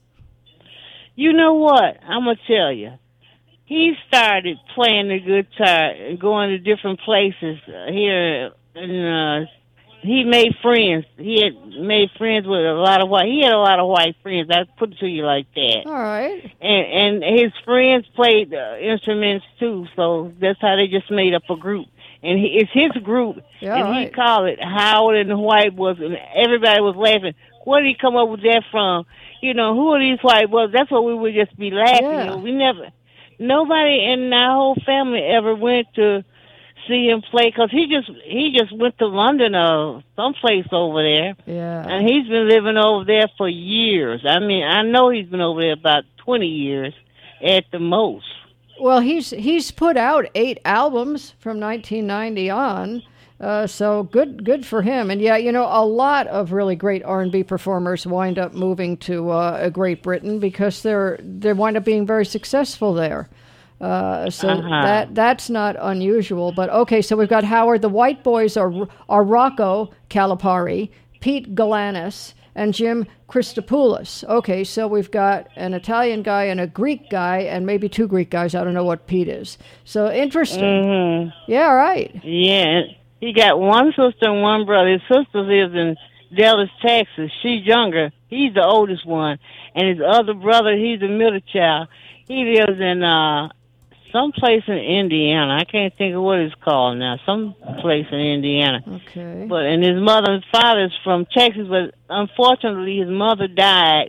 you know what? I'm gonna tell you. He started playing the guitar and going to different places uh, here, and uh, he made friends. He had made friends with a lot of white. He had a lot of white friends. I put it to you like that. All right. And and his friends played uh, instruments too. So that's how they just made up a group. And he, it's his group, Yeah, and right. he called it Howard and the White Boys, and everybody was laughing. Where did he come up with that from? You know, who are these white boys? That's what we would just be laughing. Yeah. You know, we never, nobody in our whole family ever went to see him play, because he just he just went to London or someplace over there, Yeah. and he's been living over there for years. I mean, I know he's been over there about twenty years at the most. Well, he's he's put out eight albums from nineteen ninety on, uh, so good good for him. And yeah, you know, a lot of really great R and B performers wind up moving to uh, Great Britain because they're they wind up being very successful there. Uh, so Uh-huh. that that's not unusual. But okay, so we've got Howard. The White Boys are are Rocco Calipari, Pete Galanis, and Jim Christopoulos. Okay, so we've got an Italian guy and a Greek guy, and maybe two Greek guys. I don't know what Pete is. So interesting. Mm-hmm. Yeah, right. Yeah, he got one sister and one brother. His sister lives in Dallas, Texas. She's younger. He's the oldest one. And his other brother, he's the middle child. He lives in uh, some place in Indiana. I can't think of what it's called now. Some place in Indiana. Okay. But and his mother and father's from Texas, but unfortunately his mother died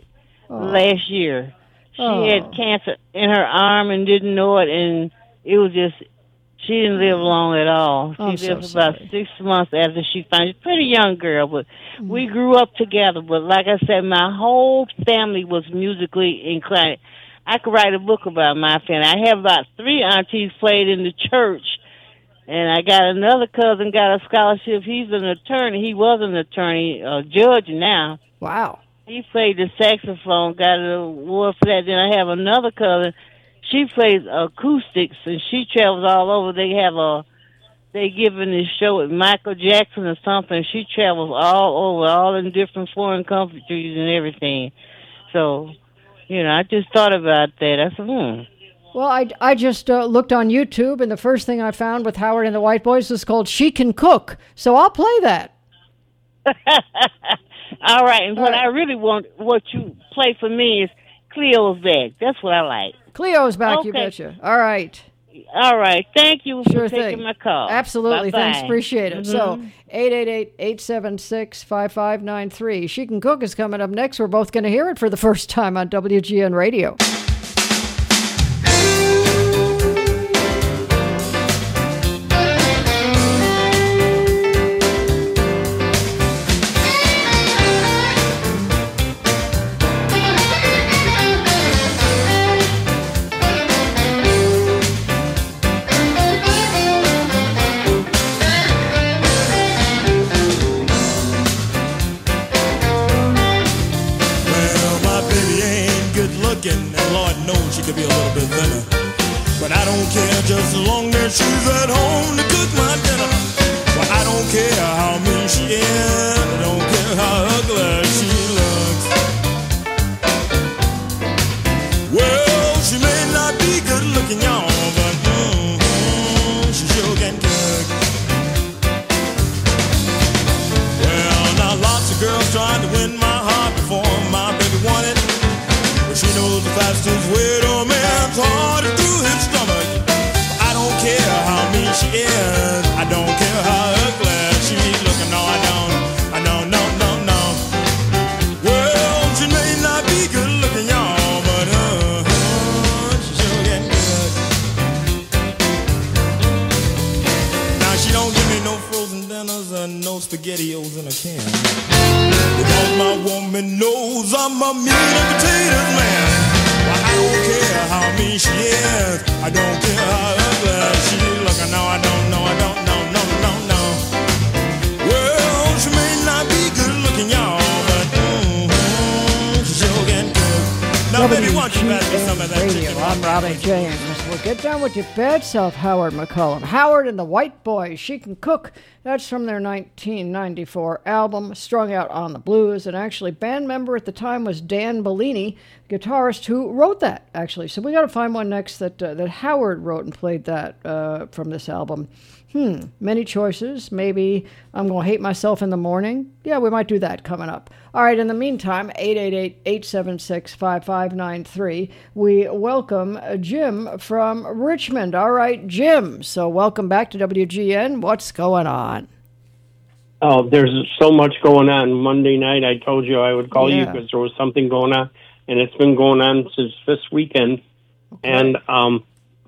Oh. last year. She Oh. had cancer in her arm and didn't know it, and it was just, she didn't live long at all. She I'm lived so about sorry. six months after she found it. Pretty young girl, but we grew up together. But like I said, my whole family was musically inclined. I could write a book about my family. I have about three aunties played in the church, and I got another cousin got a scholarship. He's an attorney. He was an attorney, a judge now. Wow. He played the saxophone, got an award for that. Then I have another cousin. She plays acoustics, and she travels all over. They have a, they giving this show with Michael Jackson or something. She travels all over, all in different foreign countries and everything. So, you know, I just thought about that. I said, hmm. Well, I, I just uh, looked on YouTube, and the first thing I found with Howard and the White Boys was called She Can Cook. So I'll play that. All right, and All what right. I really want, what you play for me is Cleo's back. That's what I like. Cleo's back, you Okay. betcha. All right. All right, thank you Sure for taking thing. my call. Absolutely. Bye-bye. Thanks. Appreciate it. So, Mhm. eight eight eight, eight seven six, five five nine three. She Can Cook is coming up next. We're both going to hear it for the first time on W G N Radio. Well, my baby ain't good looking, and Lord knows she could be a little bit thinner. But I don't care just as long as she's at home to cook my dinner. Well, I don't care how mean she is, I don't care how ugly she looks. Well, she may not be good looking, y'all, but mm, she sure can cook. Well, now lots of girls trying to win my heart before my baby wanted. But she knows the fastest way to a man's heart is through his stomach. I don't care how mean she is, I don't care how ugly she's looking. No, I don't, I don't, no, no, no. Well, she may not be good looking, y'all, but uh, she sure get good. Now she don't give me no frozen dinners and no SpaghettiOs in a can. Because my woman knows I'm a meat and potatoes man. Well, I don't care how mean she is, I don't care how ugly she looking. No, I don't know, I don't know, no, no, no. Well, she may not be good looking, y'all, but mm, she sure can cook. Now, baby, why don't you pass me some of that Radio. chicken? I'm Raleigh James. Well, get down with your bad self, Howard McCullum. Howard and the White Boys, She Can Cook. That's from their nineteen ninety-four album, Strung Out on the Blues. And actually, band member at the time was Dan Bellini, guitarist who wrote that, actually. So we got to find one next that uh, that Howard wrote and played that uh, from this album. Hmm, many choices. Maybe I'm going to Hate Myself in the Morning. Yeah, we might do that coming up. All right, in the meantime, eight eight eight, eight seven six, five five nine three. We welcome Jim from Richmond. All right, Jim. So welcome back to W G N. What's going on? Oh, there's so much going on. Monday night, I told you I would call you Yeah. because there was something going on, and it's been going on since this weekend. Okay. And um,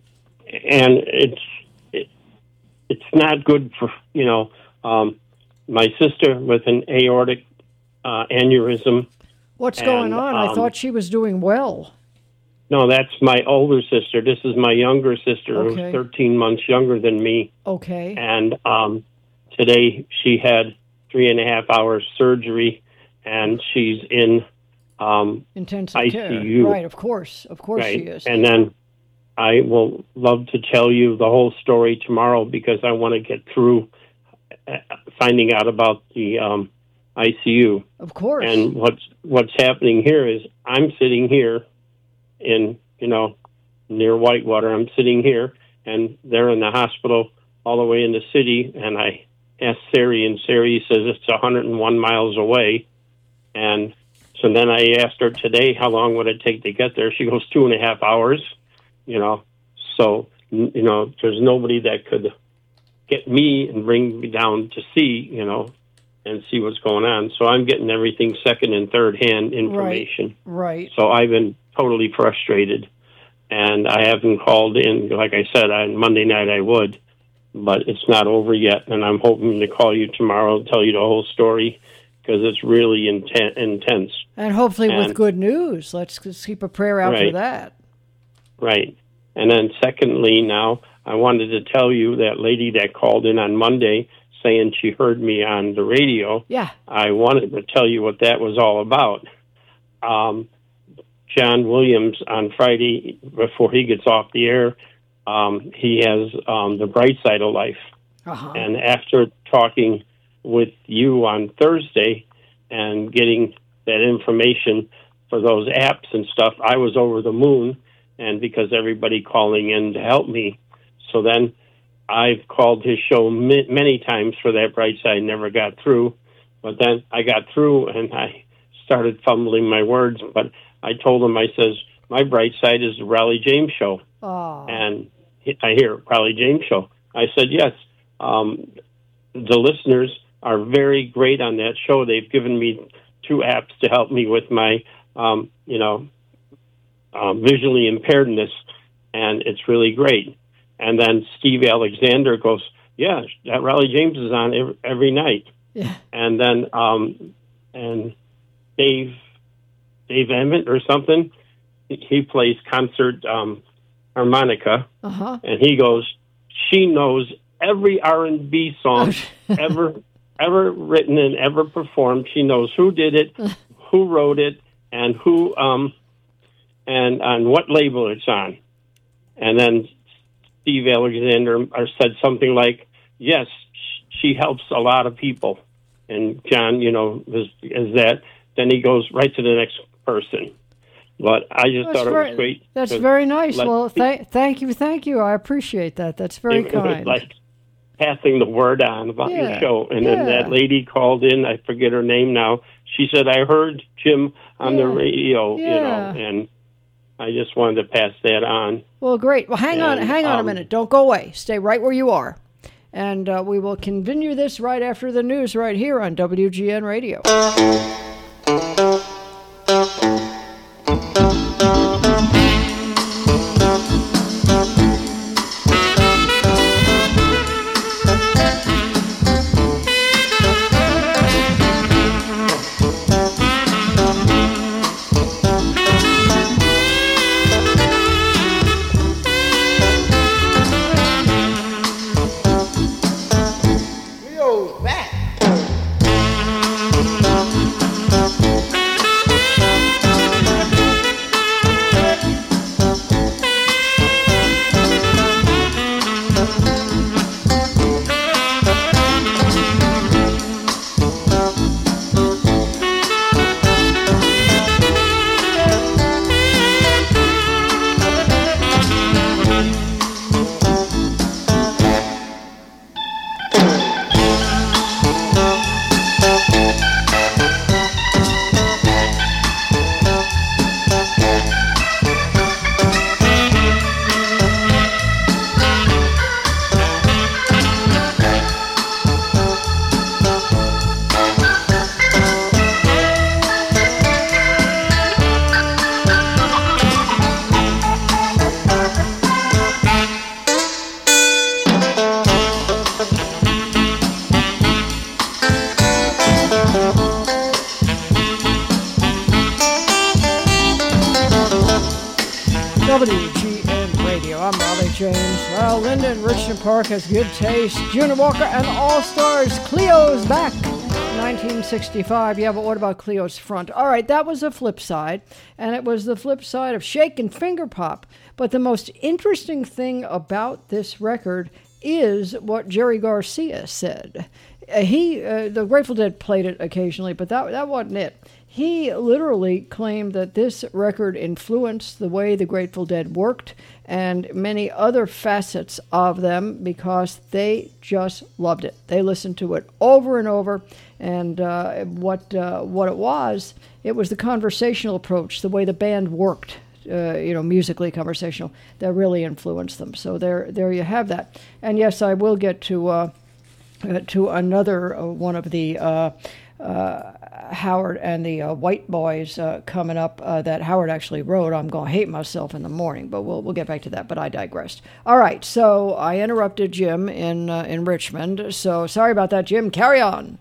and it's it, it's not good for you know um, my sister with an aortic uh, aneurysm. What's going and, on? I um, thought she was doing well. No, that's my older sister. This is my younger sister, Okay. who's thirteen months younger than me. Okay. And um, today she had three and a half hours surgery, and she's in um, Intensive I care. C U. Right, of course. Of course right? she is. And then I will love to tell you the whole story tomorrow because I want to get through uh, finding out about the um, I C U. Of course. And what's what's happening here is I'm sitting here in, you know, near Whitewater. I'm sitting here, and they're in the hospital all the way in the city, and I asked Sari, and Sari says it's one hundred one miles away. And so then I asked her today, how long would it take to get there? She goes, two and a half hours, you know. So, n- you know, there's nobody that could get me and bring me down to see, you know, and see what's going on. So I'm getting everything second and third hand information. Right. right. So I've been totally frustrated, and I haven't called in. Like I said, on Monday night I would, but it's not over yet, and I'm hoping to call you tomorrow and tell you the whole story, because it's really inten- intense. And hopefully and, with good news. Let's, let's keep a prayer out right, for that. Right. And then secondly, now, I wanted to tell you that lady that called in on Monday saying she heard me on the radio. Yeah. I wanted to tell you what that was all about. Um, John Williams on Friday, before he gets off the air, um, he has um, The Bright Side of Life. Uh-huh. And after talking with you on Thursday and getting that information for those apps and stuff, I was over the moon, and because everybody calling in to help me. So then I've called his show ma- many times for that Bright Side, never got through. But then I got through, and I started fumbling my words, but I told him, I says, my Bright Side is the Raleigh James Show. Oh. And I hear Raleigh James Show. I said, yes. Um, the listeners are very great on that show. They've given me two apps to help me with my, um, you know, um, visually impairedness, and it's really great. And then Steve Alexander goes, yeah, that Raleigh James is on every, every night. Yeah. And then um, and Dave Dave Emmett or something, he plays concert um, harmonica, uh-huh. and he goes, she knows every R and B song ever ever written and ever performed. She knows who did it, who wrote it, and who um and on what label it's on. And then Steve Alexander said something like, yes, she helps a lot of people. And John, you know, is, is that. Then he goes right to the next person. But I just That's thought very, it was great. That's very nice. Well, th- thank you, thank you. I appreciate that. That's very it, kind. It was like passing the word on about yeah. your show. And yeah. then that lady called in, I forget her name now. She said, I heard Jim on yeah. the radio, yeah. you know, and I just wanted to pass that on. Well, great. Well, hang and, on, hang on um, a minute. Don't go away. Stay right where you are. And uh, we will continue this right after the news right here on W G N Radio. W G N Radio. I'm Raleigh James. Well, Linda in Richmond Park has good taste. Junior Walker and All Stars. Cleo's back. nineteen sixty-five. Yeah, but what about Cleo's front? All right, that was the flip side. And it was the flip side of Shake and Finger Pop. But the most interesting thing about this record is what Jerry Garcia said. Uh, he, uh, the Grateful Dead played it occasionally, but that that wasn't it. He literally claimed that this record influenced the way the Grateful Dead worked and many other facets of them because they just loved it. They listened to it over and over, and uh, what uh, what it was, it was the conversational approach, the way the band worked, uh, you know, musically conversational, that really influenced them. So there, there you have that. And yes, I will get to. Uh, uh, to another uh, one of the uh, uh, Howard and the uh, White Boys uh, coming up uh, that Howard actually wrote. I'm going to hate myself in the morning, but we'll we'll get back to that. But I digressed. All right, so I interrupted Jim in uh, in Richmond. So sorry about that, Jim. Carry on.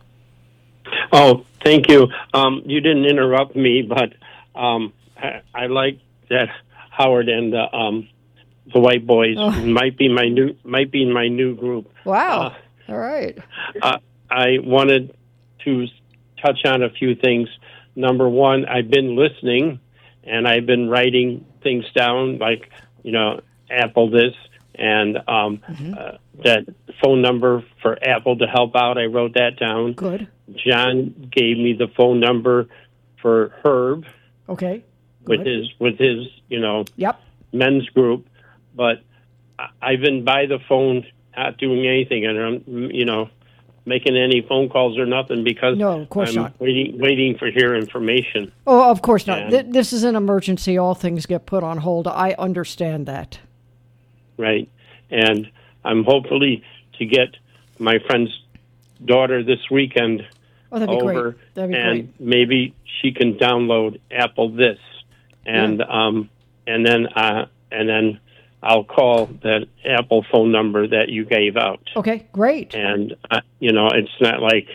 Oh, thank you. Um, you didn't interrupt me, but um, I, I like that Howard and the um, the White Boys Oh. might be my new might be my new group. Wow. Uh, All right. Uh, I wanted to touch on a few things. Number one, I've been listening, and I've been writing things down, like, you know, Apple this, and um, Mm-hmm. uh, that phone number for Apple to help out. I wrote that down. Good. John gave me the phone number for Herb Okay. with Good. his with his you know Yep. men's group, but I- I've been by the phone not doing anything, and I'm you know making any phone calls or nothing because No, of course I'm not. waiting waiting for your information. Oh, of course not. And- Th- this is an emergency. All things get put on hold. I understand that. Right, and I'm hopefully to get my friend's daughter this weekend Oh, that'd be over, great. That'd be and great. maybe she can download Apple this, and um, and then uh, and then I'll call that Apple phone number that you gave out. Okay, great. And uh, you know, it's not like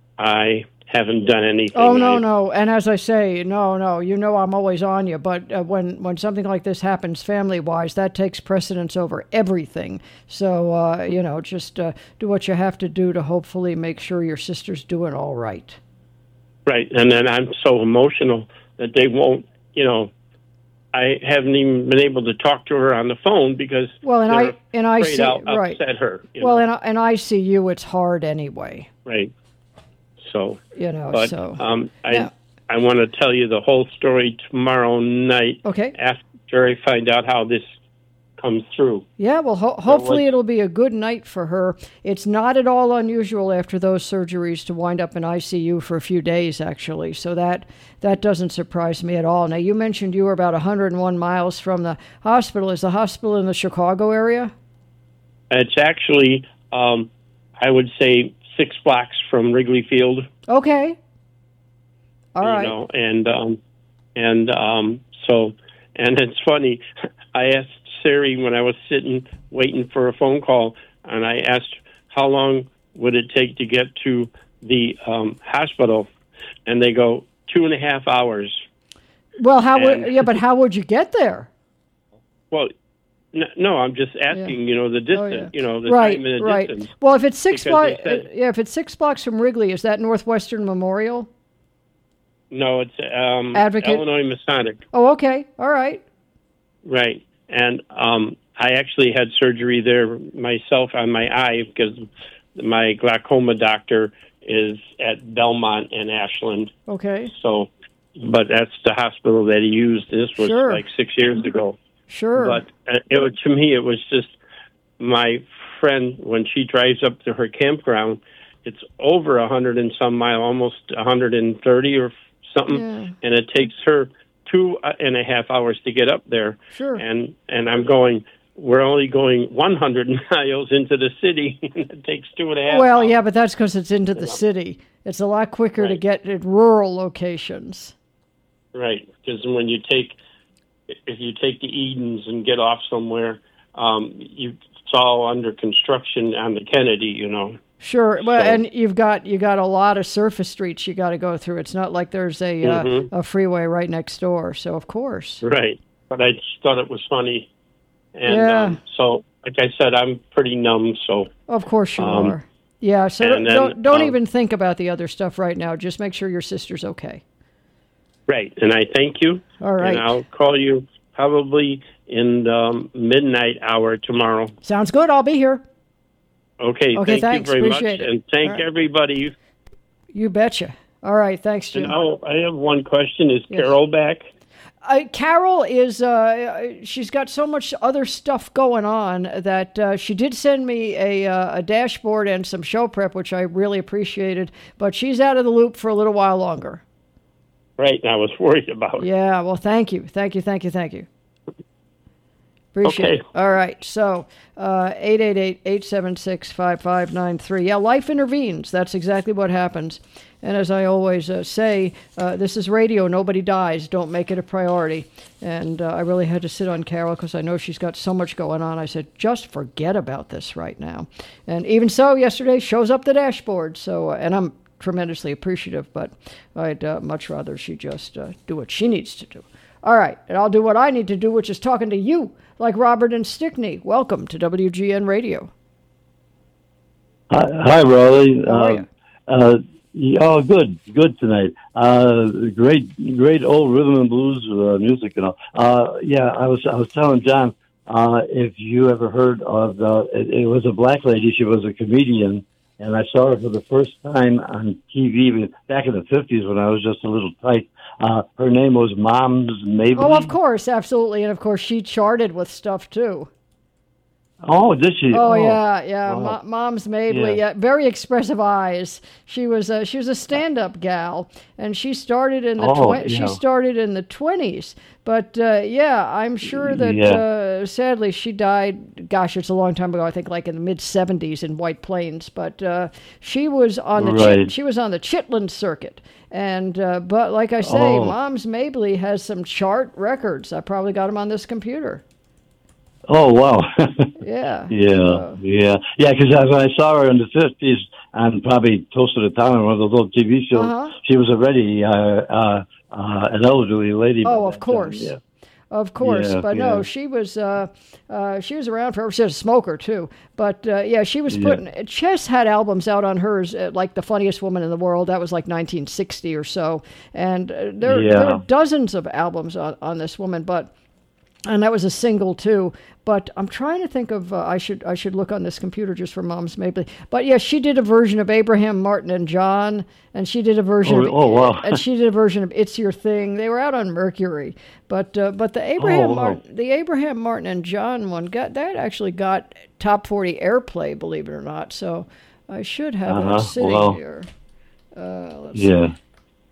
I haven't done anything. Oh no, I- no. And as I say, no, no. You know I'm always on you. But uh, when when something like this happens, family wise, that takes precedence over everything. So uh, you know, just uh, do what you have to do to hopefully make sure your sister's doing all right. Right, and then I'm so emotional that they won't. You know, I haven't even been able to talk to her on the phone because Well, and they're I and I afraid see I'll right. upset her. you Well, know. and and I see you. It's hard anyway. Right. So, You know. but so um, I yeah. I want to tell you the whole story tomorrow night. Okay. After I find out how this comes through. Yeah, well, ho- hopefully what- it'll be a good night for her. It's not at all unusual after those surgeries to wind up in I C U for a few days, actually. So that that doesn't surprise me at all. Now, you mentioned you were about one hundred one miles from the hospital. Is the hospital in the Chicago area? It's actually, um, I would say, six blocks from Wrigley Field. Okay. All you right. know, and um, and um, so, and it's funny. I asked Siri when I was sitting waiting for a phone call, and I asked how long would it take to get to the um, hospital, and they go two and a half hours. Well, how would And- yeah, but how would you get there? Well, n- no, I'm just asking. You know, the distance. Oh, yeah. You know, the right, time and the right. distance. Well, if it's six Because blocks, they said- yeah, if it's six blocks from Wrigley, is that Northwestern Memorial? No, it's um, Advocate? Illinois Masonic. Oh, okay. All right. Right. And um, I actually had surgery there myself on my eye because my glaucoma doctor is at Belmont in Ashland. Okay. So, but that's the hospital that he used. This was Sure. like six years ago. Sure. But uh, it was, to me, it was just my friend, when she drives up to her campground, it's over a hundred and some mile, almost a hundred and thirty or something, Yeah. and it takes her two and a half hours to get up there. Sure. And and I'm going. We're only going one hundred miles into the city, and it takes two and a half. Well, yeah, but that's because it's into the city. It's a lot quicker to get at rural locations. Right, because when you take, if you take the Edens and get off somewhere, um, you, it's all under construction on the Kennedy, you know. Sure. Well, So- and you've got you got a lot of surface streets you got to go through. It's not like there's a Mhm. uh, a freeway right next door. So of course. Right, but I just thought it was funny, and Yeah. um, so like I said, I'm pretty numb. So Of course you Um, are. Yeah. So and don't then, don't, don't um, even think about the other stuff right now. Just make sure your sister's okay. right, and I thank you. All right. And I'll call you probably in the um, midnight hour tomorrow. Sounds good. I'll be here. Okay, Okay, thank thanks. you very Appreciate much, it. and thank All right. everybody. You betcha. All right. Thanks, Jim. And oh, I have one question: Is Yes. Carol back? Uh, Carol is, uh, she's got so much other stuff going on that uh, she did send me a, uh, a dashboard and some show prep, which I really appreciated, but she's out of the loop for a little while longer. Right, and I was worried about it. Yeah, well, thank you. Thank you, thank you, thank you. Appreciate Okay. it. All right. So, uh, eight eight eight, eight seven six, five five nine three. Yeah, life intervenes. That's exactly what happens. And as I always uh, say, uh, this is radio. Nobody dies. Don't make it a priority. And uh, I really had to sit on Carol because I know she's got so much going on. I said, just forget about this right now. And even so, yesterday shows up the dashboard. So, uh, and I'm tremendously appreciative, but I'd uh, much rather she just uh, do what she needs to do. All right, and I'll do what I need to do, which is talking to you, like Robert and Stickney. Welcome to W G N Radio. Hi, hi Raleigh. How are you? Uh, yeah, oh, good, good tonight. Uh, great, great old rhythm and blues uh, music and all. Uh, yeah, I was, I was telling John uh, if you ever heard of the. It, it was a black lady. She was a comedian, and I saw her for the first time on T V back in the fifties when I was just a little tight. Uh, her name was Moms Mabley. Oh, of course, absolutely. And of course, she charted with stuff too. Oh, did she? Oh, oh yeah, yeah. Wow. Mo- Moms Mabley, Yeah. yeah, very expressive eyes. She was a, she was a stand-up gal, and she started in the Oh, twen- yeah. she started in the twenties. But uh, yeah, I'm sure that Yeah. uh, sadly she died. Gosh, it's a long time ago. I think like in the mid seventies in White Plains. But uh, she was on the Chit- Right. she was on the Chitlin circuit. And uh, but like I say, Oh. Moms Mabley has some chart records. I probably got them on this computer. Oh, wow. Yeah. Yeah, yeah, yeah. Because when I saw her in the fifties on probably Toast of the Town, one of those old T V shows, Uh-huh. she was already uh, uh, uh, an elderly lady. by Oh, of that course. time, yeah. Of course, Yeah, but no, yeah. she was uh, uh, she was around forever. She was a smoker too, but uh, yeah, she was Yeah. putting. Chess had albums out on hers, uh, like "The Funniest Woman in the World." That was like nineteen sixty or so, and uh, there, Yeah. there are dozens of albums on, on this woman, but. And that was a single too, but I'm trying to think of. Uh, I should I should look on this computer just for Moms Mabley. But yeah, she did a version of Abraham, Martin, and John, and she did a version. Oh, of, oh, wow. And she did a version of "It's Your Thing." They were out on Mercury, but uh, but the Abraham Oh, wow. Martin, the Abraham Martin and John one got that actually got top forty airplay, believe it or not. So I should have Uh-huh, it sitting wow. here. Uh, let's Yeah. see.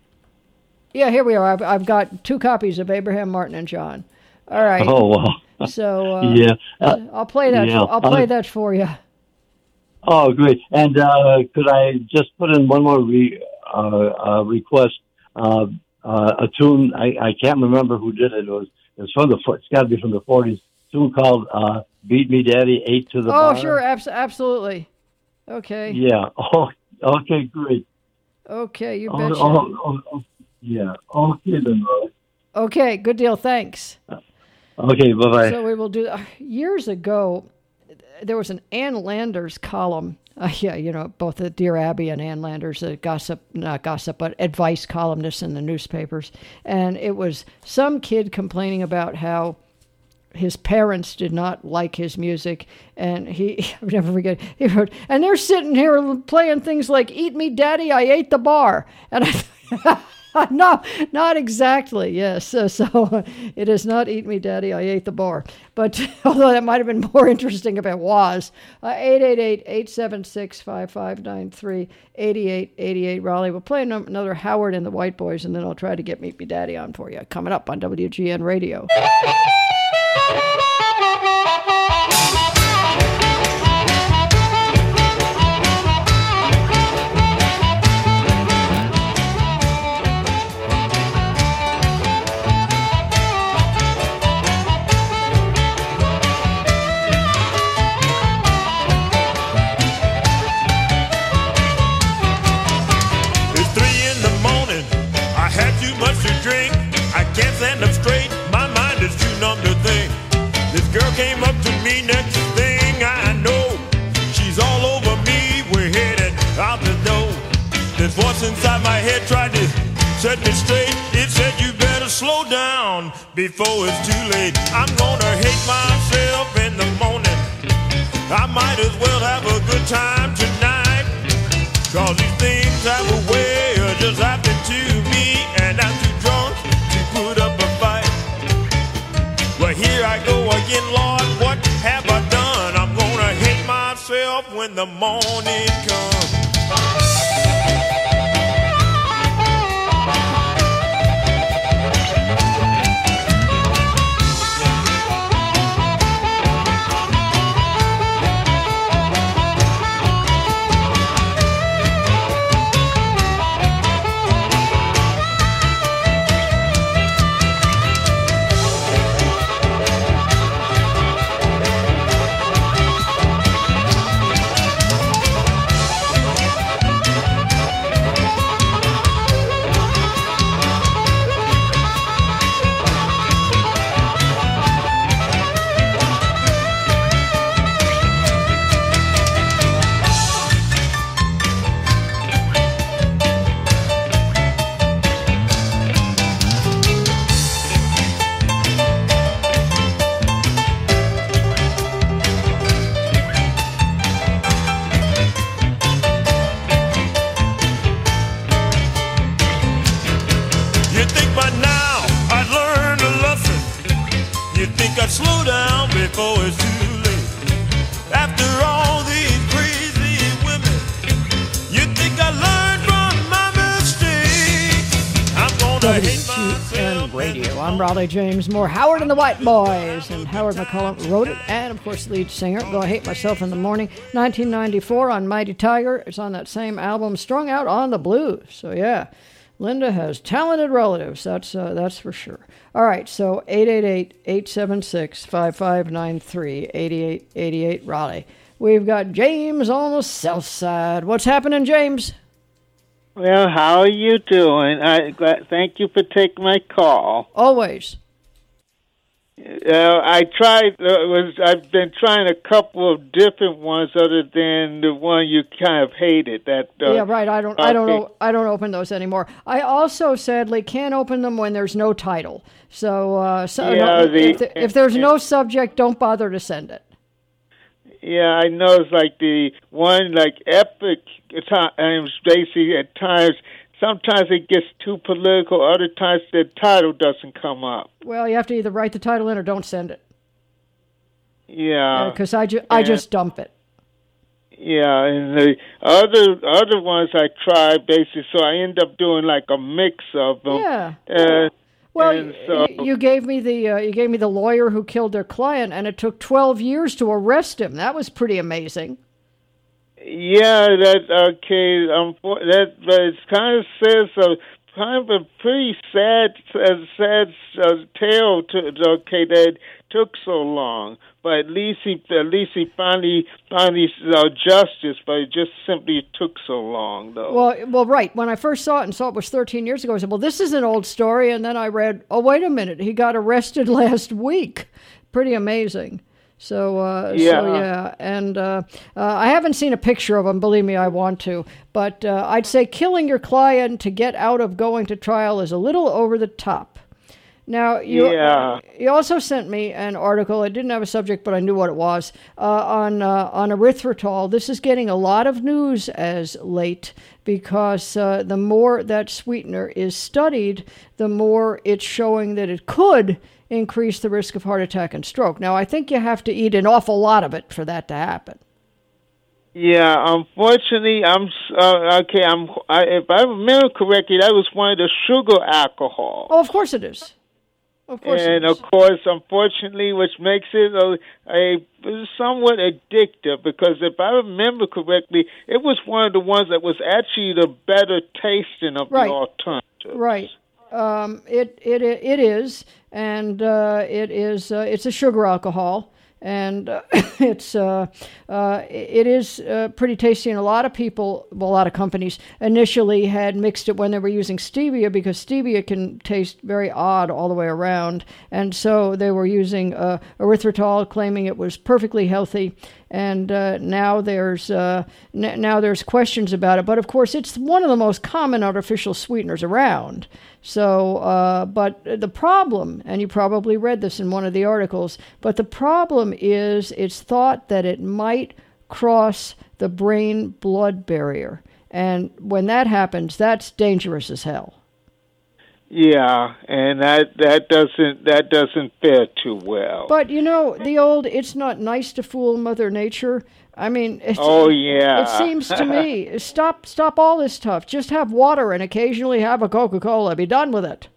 Yeah, here we are. I've, I've got two copies of Abraham Martin and John. All right. Oh, wow. So uh, Yeah. Uh, I'll play that. yeah. I'll play Uh, that for you. Oh, great. And uh, could I just put in one more re- uh, uh, request? Uh, uh, a tune, I, I can't remember who did it. It was, it was from the, fo- it's got to be from the forties. A tune called uh, Beat Me Daddy, Eight to the Oh, Bar. sure, abs- absolutely. Okay. Yeah. Oh, okay, great. Okay, you Oh, betcha. oh, oh, oh, yeah. Okay, then. Roy. Okay, good deal. Thanks. Okay, bye-bye. So we will do. Uh, years ago, there was an Ann Landers column. Uh, yeah, you know, both the Dear Abby and Ann Landers, uh, gossip, not gossip, but advice columnists in the newspapers. And it was some kid complaining about how his parents did not like his music. And he, I'll never forget, he wrote, and they're sitting here playing things like Eat Me Daddy, I Ate the Bar. And I No, not exactly, yes. So, so it is not Eat Me Daddy, I Ate the Bar. But although that might have been more interesting if it was. Uh, eight eight eight, eight seven six, five five nine three, eight eight eight eight, Raleigh. We'll play no- another Howard and the White Boys, and then I'll try to get Meet Me Daddy on for you. Coming up on W G N Radio. It's three in the morning. I had too much to drink. I can't stand up straight. My mind is too numb to think. This girl came up to me, next thing I know, she's all over me. We're headed out the door. This voice inside my head tried to set me straight. It said you better slow down before it's too late. I'm gonna hate myself in the morning. I might as well have a good time tonight. Cause these things have a way of just happening to me, and I'm too drunk to put up a fight. Well, here I go again, Lord, what have I done? I'm gonna hate myself when the morning comes. before it's too late. After all these crazy women, you think I learned from my mistake? I'm gonna hate myself. W G N Radio. I'm Raleigh James Moore. Howard and the White Boys, and Howard McCollum wrote it, and of course lead singer. Gonna Hate Myself in the Morning, nineteen ninety-four on Mighty Tiger. It's on that same album, Strung Out on the Blues. So yeah, Linda has talented relatives. That's uh, that's for sure. All right, so eight eight eight, eight seven six, five five nine three, eight eight eight eight Raleigh. We've got James on the south side. What's happening, James? Well, how are you doing? I glad, thank you for taking my call. Always. Uh, I tried. Uh, was I've been trying a couple of different ones other than the one you kind of hated. That uh, yeah, right. I don't. I don't know. I don't open those anymore. I also sadly can't open them when there's no title. So, uh, so Yeah, no, the- if, the, if there's no subject, don't bother to send it. Yeah, I know. It's like the one like epic times. Basically, at times, sometimes it gets too political. Other times, the title doesn't come up. Well, you have to either write the title in or don't send it. Yeah, Because I, ju- I and- just dump it. Yeah, and the other other ones I tried basically, so I end up doing like a mix of them. Yeah. Uh, Well, and so, y- you gave me the uh, you gave me the lawyer who killed their client, and it took twelve years to arrest him. That was pretty amazing. yeah, that okay. Um, that but it kind of says a kind of a pretty sad, uh, sad uh, tale. To okay, that it took so long, but at least he at least he finally finally uh, justice. But it just simply took so long, though. Well, well, right. When I first saw it and saw it was thirteen years ago, I said, "Well, this is an old story." And then I read, "Oh, wait a minute, he got arrested last week." Pretty amazing. So, uh, Yeah. so yeah, and uh, uh, I haven't seen a picture of him. Believe me, I want to. But uh, I'd say killing your client to get out of going to trial is a little over the top. Now, you, Yeah. you also sent me an article. I didn't have a subject, but I knew what it was, uh, on uh, on erythritol. This is getting a lot of news as late because uh, the more that sweetener is studied, the more it's showing that it could increase the risk of heart attack and stroke. Now, I think you have to eat an awful lot of it for that to happen. Yeah, unfortunately, I'm uh, okay. I'm I, if I remember correctly, that was one of the sugar alcohol. Oh, of course it is. Of course it And is. of course, unfortunately, which makes it a, a somewhat addictive. Because if I remember correctly, it was one of the ones that was actually the better tasting of Right. the alternative. Right. Um, it it it is, and uh, it is uh, it's a sugar alcohol, and uh, it's uh, uh, it is uh, pretty tasty. And a lot of people, well, a lot of companies initially had mixed it when they were using stevia because stevia can taste very odd all the way around, and so they were using uh, erythritol, claiming it was perfectly healthy. And uh, now there's uh, n- now there's questions about it. But of course, it's one of the most common artificial sweeteners around. So, uh, but the problem, and you probably read this in one of the articles, but the problem is it's thought that it might cross the brain-blood barrier. And when that happens, that's dangerous as hell. Yeah, and that that doesn't that doesn't fare too well. But, you know, the old, it's not nice to fool Mother Nature. I mean, it's, Oh, yeah. it seems to me, stop stop all this stuff. Just have water and occasionally have a Coca-Cola. Be done with it.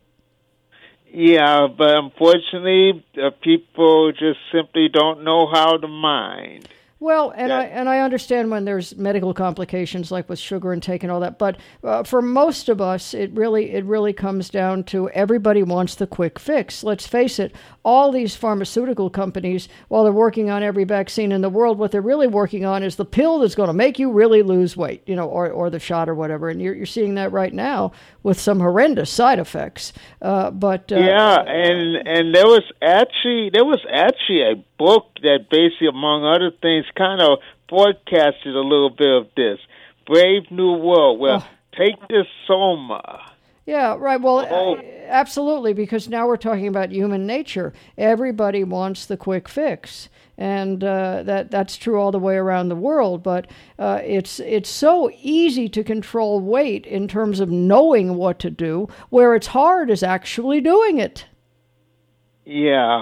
Yeah, but unfortunately, uh, people just simply don't know how to mind. Well, and Yeah. I and I understand when there's medical complications like with sugar intake and all that, but uh, for most of us, it really it really comes down to everybody wants the quick fix. Let's face it, all these pharmaceutical companies, while they're working on every vaccine in the world, what they're really working on is the pill that's going to make you really lose weight, you know, or or the shot or whatever. And you're you're seeing that right now with some horrendous side effects. Uh, but uh, Yeah, and and there was actually there was actually a book that basically, among other things, kind of forecasted a little bit of this. Brave New World. Well, take this Soma. Yeah, right. Well, Oh. uh, absolutely, because now we're talking about human nature. Everybody wants the quick fix, and uh, that that's true all the way around the world. But uh, it's it's so easy to control weight in terms of knowing what to do. Where it's hard is actually doing it. Yeah,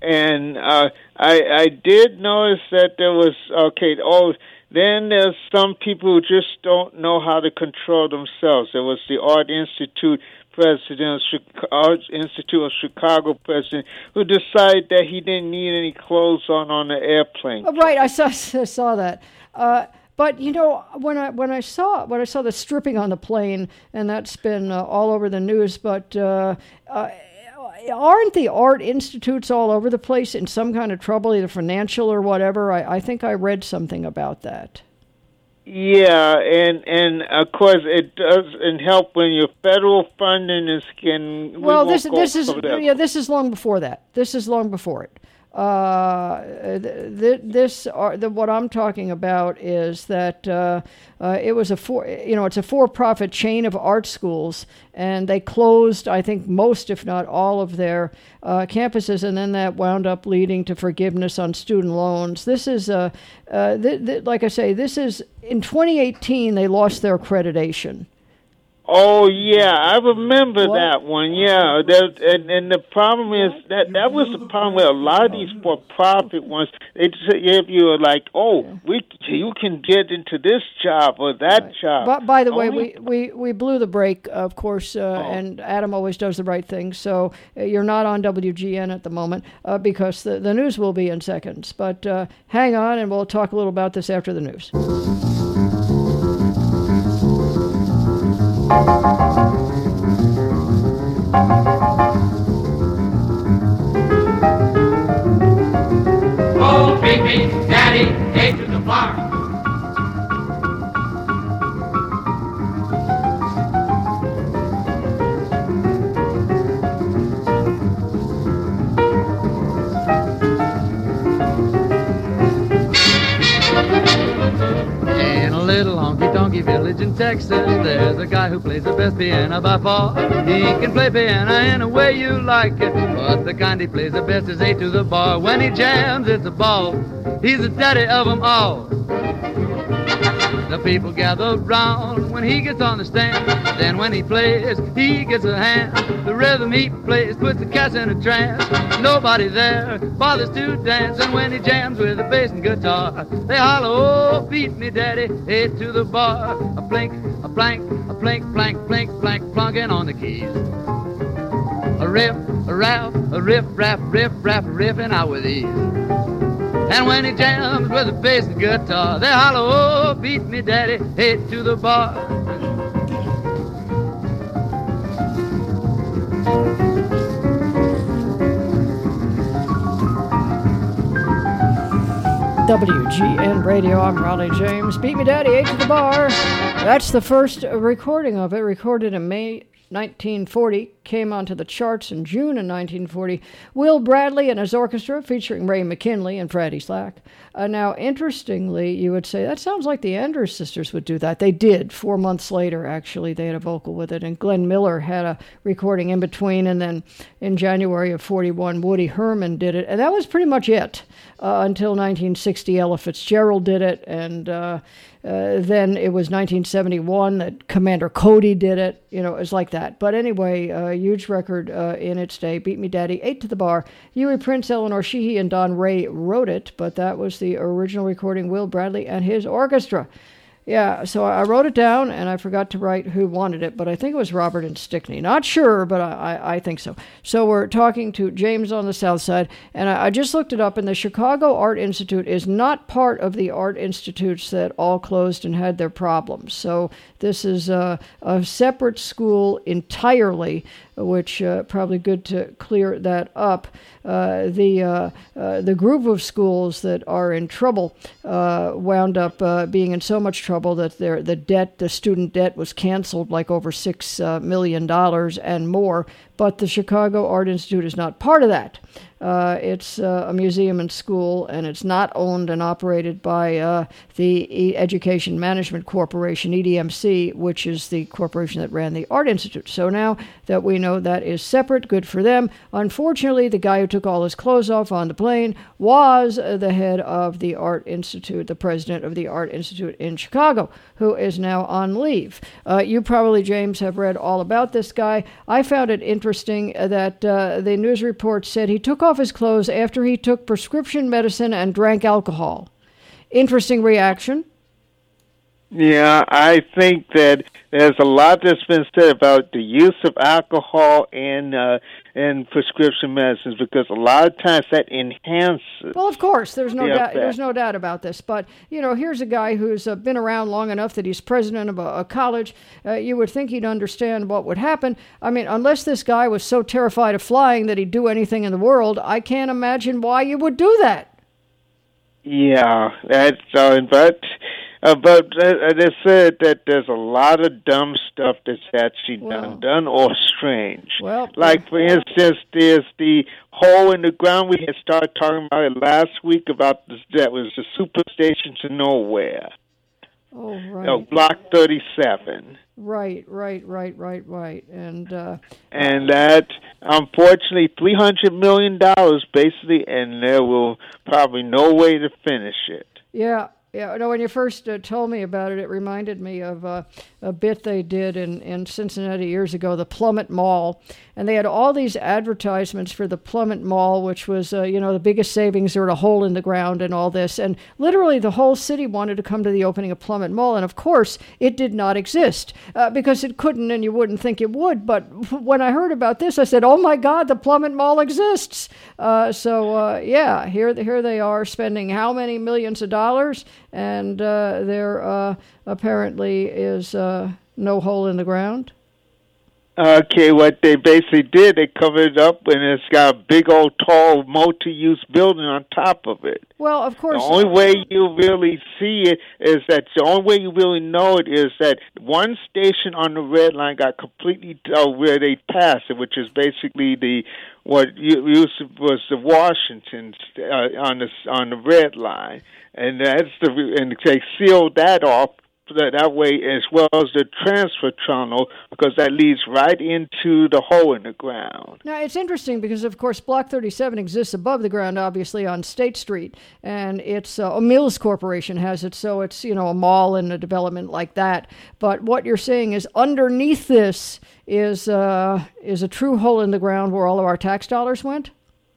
and uh, I I did notice that there was okay. Oh, then there's some people who just don't know how to control themselves. There was the Art Institute president, Art Institute of Chicago president, who decided that he didn't need any clothes on on the airplane. Oh, right, I saw I saw that. Uh, But you know, when I when I saw when I saw the stripping on the plane, and that's been uh, all over the news. But uh, uh, aren't the art institutes all over the place in some kind of trouble, either financial or whatever? I, I think I read something about that. Yeah, and and of course it doesn't help when your federal funding is getting. Well, we this this is that. yeah, this is long before that. This is long before it. Uh, th- th- this are the, what I'm talking about is that uh, uh, it was a for you know it's a for-profit chain of art schools, and they closed, I think, most if not all of their uh, campuses, and then that wound up leading to forgiveness on student loans. This is uh, uh, th- th- like I say, this is in twenty eighteen they lost their accreditation. Oh yeah, I remember what? that one. Yeah, that, and and the problem is that that was the problem with a lot of these for-profit ones. They just give you like, oh, we you can get into this job or that right. job. But by the Only? way, we, we, we blew the break, of course, uh, oh. and Adam always does the right thing. So uh, you're not on W G N at the moment uh, because the the news will be in seconds. But uh, hang on, and we'll talk a little about this after the news. Oh, baby, daddy, take to the bar. Little honky-tonky village in Texas, there's a guy who plays the best piano by far. He can play piano in a way you like it, but the kind he plays the best is eight to the bar. When he jams, it's a ball. He's the daddy of them all. The people gather round when he gets on the stand. Then when he plays, he gets a hand. The rhythm he plays puts the cats in a trance. Nobody there bothers to dance. And when he jams with the bass and guitar, they holler, oh, beat me, daddy, head to the bar. A blink, a blank, a blink, blank, blink, blank, plunking on the keys. A riff, a rap, a riff, rap, riff, rap, riffing out with ease. And when he jams with the bass and guitar, they holler, oh, beat me, daddy, head to the bar. W G N Radio, I'm Raleigh James. Beat Me Daddy, eight to the bar. That's the first recording of it, recorded in May nineteen forty, came onto the charts in June of nineteen forty. Will Bradley and his orchestra, featuring Ray McKinley and Freddie Slack. Uh, now, interestingly, you would say, that sounds like the Andrews Sisters would do that. They did. Four months later, actually, they had a vocal with it. And Glenn Miller had a recording in between. And then in January of forty-one, Woody Herman did it. And that was pretty much it uh, until nineteen sixty. Ella Fitzgerald did it. And uh, uh, then it was nineteen seventy-one that Commander Cody did it. You know, it was like that. But anyway, a huge record uh, in its day. Beat Me Daddy, eight to the bar. Huey Prince, Eleanor Sheehy, and Don Ray wrote it, but that was the original recording, Will Bradley and his orchestra. Yeah, so I wrote it down, and I forgot to write who wanted it, but I think it was Robert and Stickney. Not sure, but I, I, I think so. So we're talking to James on the South Side, and I, I just looked it up, and the Chicago Art Institute is not part of the art institutes that all closed and had their problems. So this is a, a separate school entirely, which uh, probably good to clear that up. Uh, the uh, uh, the group of schools that are in trouble uh, wound up uh, being in so much trouble that their the debt, the student debt, was canceled, like over six uh, million dollars and more. But the Chicago Art Institute is not part of that. Uh, it's uh, a museum and school, and it's not owned and operated by uh, the e- Education Management Corporation, E D M C, which is the corporation that ran the Art Institute. So now that we know that is separate, good for them. Unfortunately, the guy who took all his clothes off on the plane was uh, the head of the Art Institute, the president of the Art Institute in Chicago, who is now on leave. Uh, you probably, James, have read all about this guy. I found it interesting interesting that uh, the news report said he took off his clothes after he took prescription medicine and drank alcohol. Interesting reaction. Yeah, I think that there's a lot that's been said about the use of alcohol in uh, in prescription medicines, because a lot of times that enhances. Well, of course, there's no the doubt. effect. There's no doubt about this. But you know, here's a guy who's uh, been around long enough that he's president of a, a college. Uh, you would think he'd understand what would happen. I mean, unless this guy was so terrified of flying that he'd do anything in the world, I can't imagine why you would do that. Yeah, that's uh, but. Uh, but uh, they said that there's a lot of dumb stuff that's actually Well. done, done or strange. Well, like for instance, there's the hole in the ground. We had started talking about it last week about this, that was the superstation to nowhere. Oh, right. No, Block thirty-seven. Right, right, right, right, right. And uh, And that, unfortunately, three hundred million dollars basically, and there will probably no way to finish it. yeah. Yeah, no, when you first uh, told me about it, it reminded me of uh, a bit they did in, in Cincinnati years ago, the Plummet Mall. And they had all these advertisements for the Plummet Mall, which was, uh, you know, the biggest savings or a hole in the ground and all this. And literally the whole city wanted to come to the opening of Plummet Mall. And, of course, it did not exist uh, because it couldn't, and you wouldn't think it would. But when I heard about this, I said, oh, my God, the Plummet Mall exists. Uh, so, uh, yeah, here, here they are spending how many millions of dollars? And uh, there uh, apparently is uh, no hole in the ground. Okay, what they basically did, they covered it up, and it's got a big old tall multi-use building on top of it. Well, of course. The only way you really see it is that the only way you really know it is that one station on the red line got completely uh, where they passed it, which is basically the what you, used to, was the Washington uh, on the on the red line, and that's the and they sealed that off. That, that way, as well as the transfer tunnel, because that leads right into the hole in the ground. Now, it's interesting because, of course, Block thirty-seven exists above the ground, obviously, on State Street, and it's uh, a Mills Corporation has it, so it's, you know, a mall and a development like that. But what you're saying is underneath this is uh, is a true hole in the ground where all of our tax dollars went?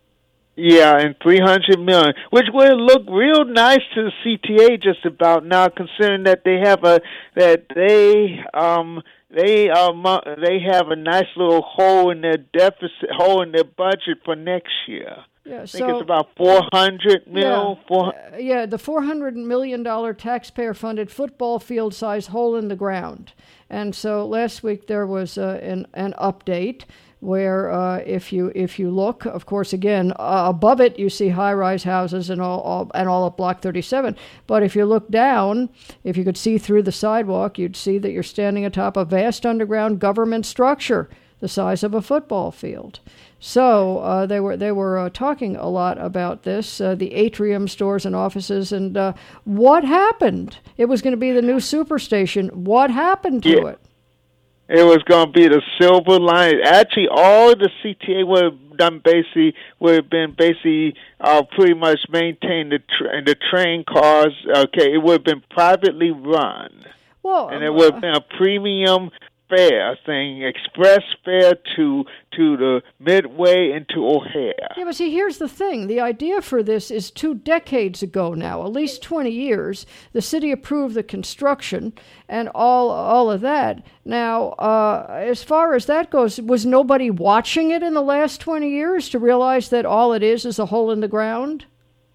Yeah, and three hundred million, which would look real nice to the C T A just about now, considering that they have a that they um they um they have a nice little hole in their deficit, hole in their budget for next year. Yeah, I think so, it's about four hundred mil. Yeah, four, uh, yeah, the four hundred million dollars taxpayer-funded football field-sized hole in the ground. And so last week there was uh, an an update where uh, if you if you look, of course, again, uh, above it you see high-rise houses and all, all and all of Block thirty-seven. But if you look down, if you could see through the sidewalk, you'd see that you're standing atop a vast underground government structure the size of a football field. So uh, they were they were uh, talking a lot about this, uh, the atrium stores and offices, and uh, what happened? It was going to be the new superstation. What happened to Yeah. it? It was going to be the Silver Line. Actually, all the C T A would have done basically would have been basically uh, pretty much maintained the tra- the train cars. Okay, it would have been privately run, well, and it would have been a premium fare thing, express fare to to the Midway and to O'Hare. Yeah, but see, here's the thing. The idea for this is two decades ago now, at least twenty years. The city approved the construction and all all of that. Now, uh, as far as that goes, was nobody watching it in the last twenty years to realize that all it is is a hole in the ground?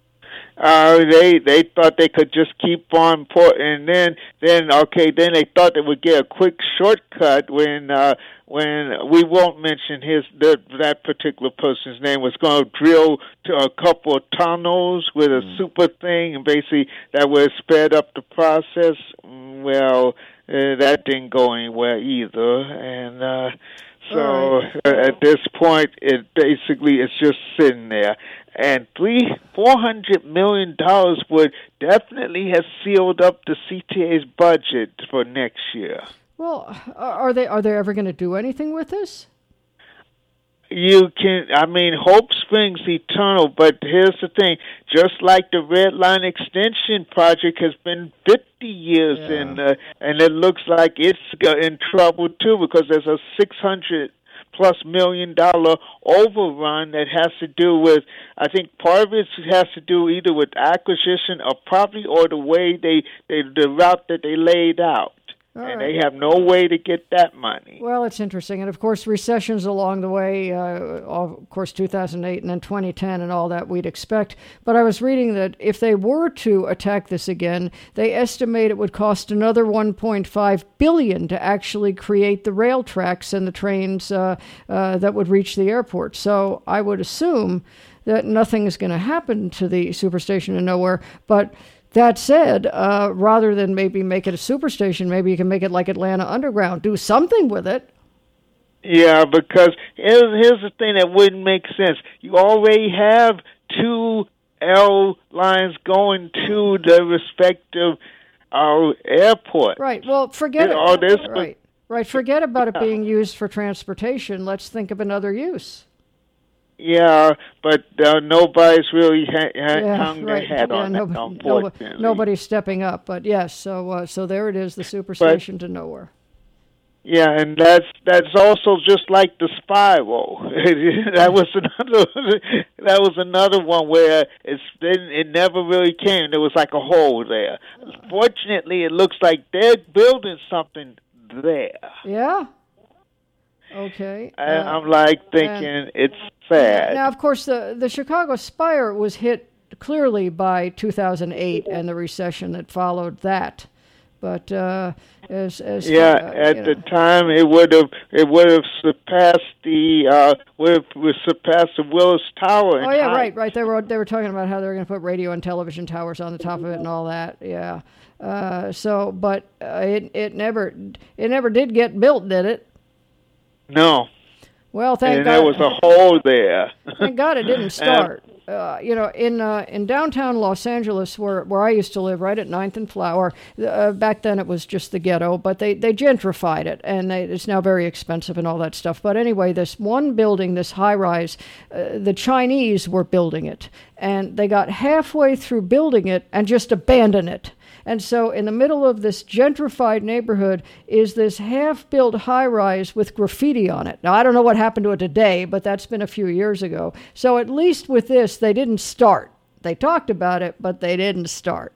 Uh, they they thought they could just keep on put, and then then okay, then they thought they would get a quick shortcut when uh, when we won't mention his the, that particular person's name was going to drill to a couple of tunnels with a mm. super thing, and basically that would have sped up the process. Well, uh, that didn't go anywhere either, and uh, so right. uh, at this point, it basically it's just sitting there. And three, four hundred million dollars would definitely have sealed up the C T A's budget for next year. Well, are they are they ever going to do anything with this? You can, I mean, hope springs eternal, but here's the thing. Just like the Red Line Extension project has been fifty years, yeah. in, uh, and it looks like it's in trouble, too, because there's a six hundred plus million dollar overrun that has to do with, I think part of it has to do either with acquisition of property or the way they, they the route that they laid out. All and right. they have no way to get that money. Well, it's interesting. And, of course, recessions along the way, uh, of course, two thousand eight and then twenty ten and all that we'd expect. But I was reading that if they were to attack this again, they estimate it would cost another one point five billion dollars to actually create the rail tracks and the trains uh, uh, that would reach the airport. So I would assume that nothing is going to happen to the Superstation in Nowhere. But that said, uh, rather than maybe make it a superstation, maybe you can make it like Atlanta Underground. Do something with it. Yeah, because here's, here's the thing that wouldn't make sense. You already have two L lines going to the respective uh, airport. Right. Well, forget You it. know, this- Right. Right. Forget about it being used for transportation. Let's think of another use. Yeah, but uh, nobody's really ha- ha- Yeah, hung right. their head Yeah, on nob- it, nob- unfortunately. nobody's stepping up. But yes, so uh, so there it is, the superstation to nowhere. Yeah, and that's that's also just like the spiral. that was another that was another one where it's didn't it never really came. There was like a hole there. Fortunately, it looks like they're building something there. Yeah. Okay. And uh, I'm like thinking and- it's sad. Now, of course, the, the Chicago Spire was hit clearly by two thousand eight and the recession that followed that. But uh, as as Yeah, uh, at you the know, time it would have it would have surpassed the uh would have would surpassed the Willis Tower. in oh yeah, height. right, right. They were they were talking about how they were going to put radio and television towers on the top of it and all that. Yeah. Uh, so, but uh, it it never it never did get built, did it? No. Well, thank and God. there was a hole there. Thank God it didn't start. Uh, you know, in uh, in downtown Los Angeles, where where I used to live, right at Ninth and Flower. Uh, back then, it was just the ghetto, but they, they gentrified it, and they, it's now very expensive and all that stuff. But anyway, this one building, this high rise, uh, the Chinese were building it, and they got halfway through building it and just abandoned it. And so in the middle of this gentrified neighborhood is this half-built high-rise with graffiti on it. Now, I don't know what happened to it today, but that's been a few years ago. So at least with this, they didn't start. They talked about it, but they didn't start.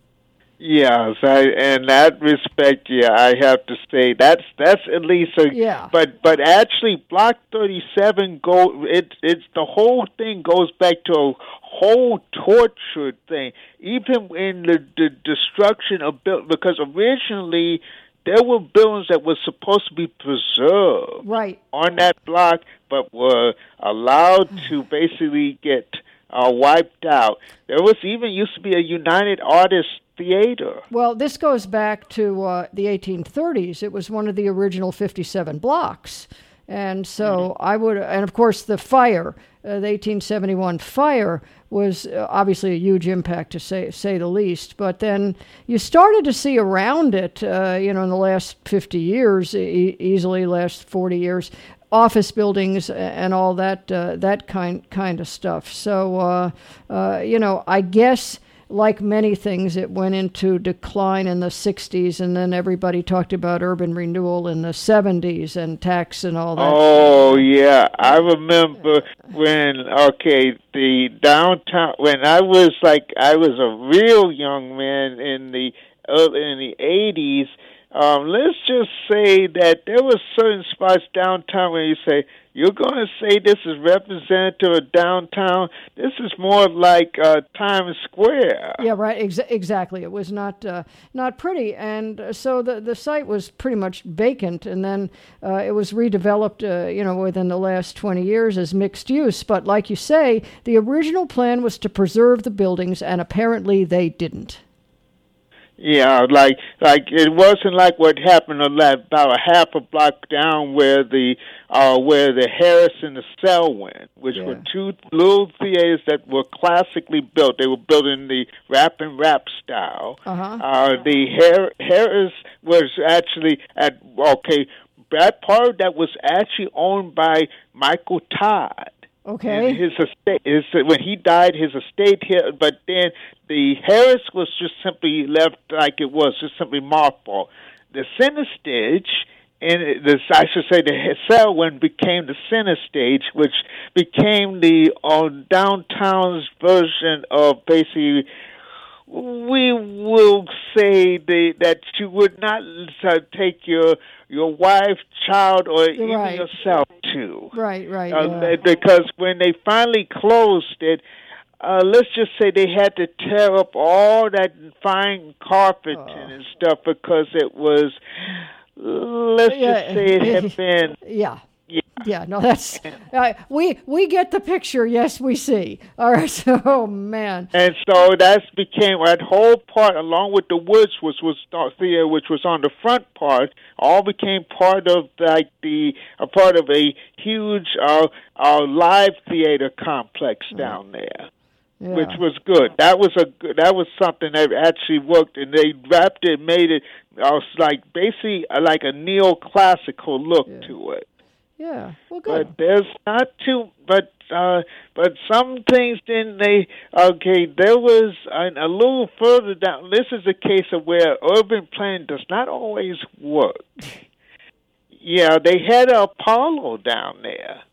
Yes, I, in that respect, yeah, I have to say that's that's at least a. Yeah. But but actually, Block thirty-seven go it it's the whole thing goes back to a whole torture thing. Even in the, the destruction of build because originally there were buildings that were supposed to be preserved right on that block, but were allowed to basically get uh, wiped out. There was even used to be a United Artists Theater. Well, this goes back to uh, the eighteen thirties. It was one of the original fifty-seven blocks. And so I would, and of course the fire, uh, the eighteen seventy-one fire was uh, obviously a huge impact to say say the least. But then you started to see around it, uh, you know, in the last fifty years, e- easily last forty years, office buildings and all that uh, that kind kind of stuff. So uh, uh, you know, I guess. Like many things, it went into decline in the sixties, and then everybody talked about urban renewal in the seventies and tax and all that. Oh, yeah. I remember when, okay, the downtown, when I was like, I was a real young man in the early, in the eighties, um, let's just say that there were certain spots downtown where you say, you're going to say this is representative of downtown? This is more like uh, Times Square. Yeah, right. Ex- exactly. It was not uh, not pretty, and uh, so the the site was pretty much vacant. And then uh, it was redeveloped, uh, you know, within the last twenty years as mixed use. But like you say, the original plan was to preserve the buildings, and apparently they didn't. Yeah, like like it wasn't like what happened about a half a block down where the uh where the Harris and the Cell went, which Yeah. were two little theaters that were classically built. They were built in the rap and rap style. Uh-huh. Uh, the Har- Harris was actually at okay. That part that was actually owned by Michael Todd. Okay. And his estate, his, when he died, his estate here, but then the Harris was just simply left like it was, just simply mothballed. The Center Stage and this, I should say, the cell one became the center stage, which became the uh, downtown's version of basically. We will say the, that you would not uh, take your your wife, child, or even Right. yourself to. Right, right. Uh, yeah. Because when they finally closed it, uh, let's just say they had to tear up all that fine carpeting and stuff because it was, let's Yeah. just say it had been. Yeah. Yeah, no, that's uh, we we get the picture. Yes, we see. All right, so oh man, And so that became that whole part, along with the woods, which was theater, which was on the front part, all became part of like the a part of a huge uh, uh, live theater complex down there. Yeah. Which was good. That was a good, that was something that actually worked, and they wrapped it, made it uh, like basically uh, like a neoclassical look to it. yeah. Well, good. But there's not too, but uh, but some things didn't they? Okay, there was an, a little further down. This is a case of where urban planning does not always work. Yeah, they had Apollo down there.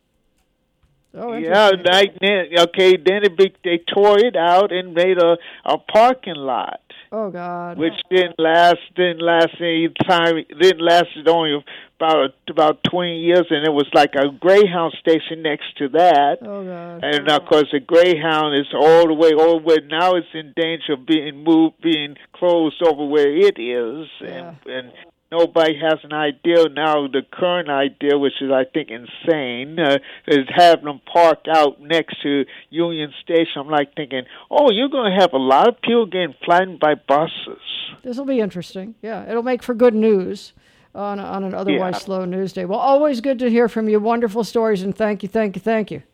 Oh, yeah, like, then- okay. Then it be, they tore it out and made a a parking lot. Oh God. Which didn't last, didn't last any time, didn't last only about about twenty years, and it was like a Greyhound station next to that. Oh God. And of course, the Greyhound is all the way over. Now it's in danger of being moved, being closed over where it is, and and nobody has an idea now. The current idea, which is I think insane, uh, is having them park out next to Union Station. I'm like thinking, oh, you're going to have a lot of people getting flattened by buses. This will be interesting. Yeah, it'll make for good news on on an otherwise Yeah. slow news day. Well, always good to hear from you. Wonderful stories, and thank you, thank you, thank you.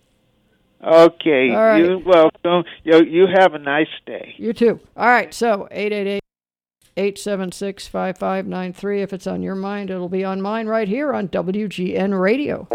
Okay, All right. you're welcome. You, you have a nice day. You too. All right, so eight eight eight, eight seven six, five five nine three. If it's on your mind, it'll be on mine right here on W G N Radio.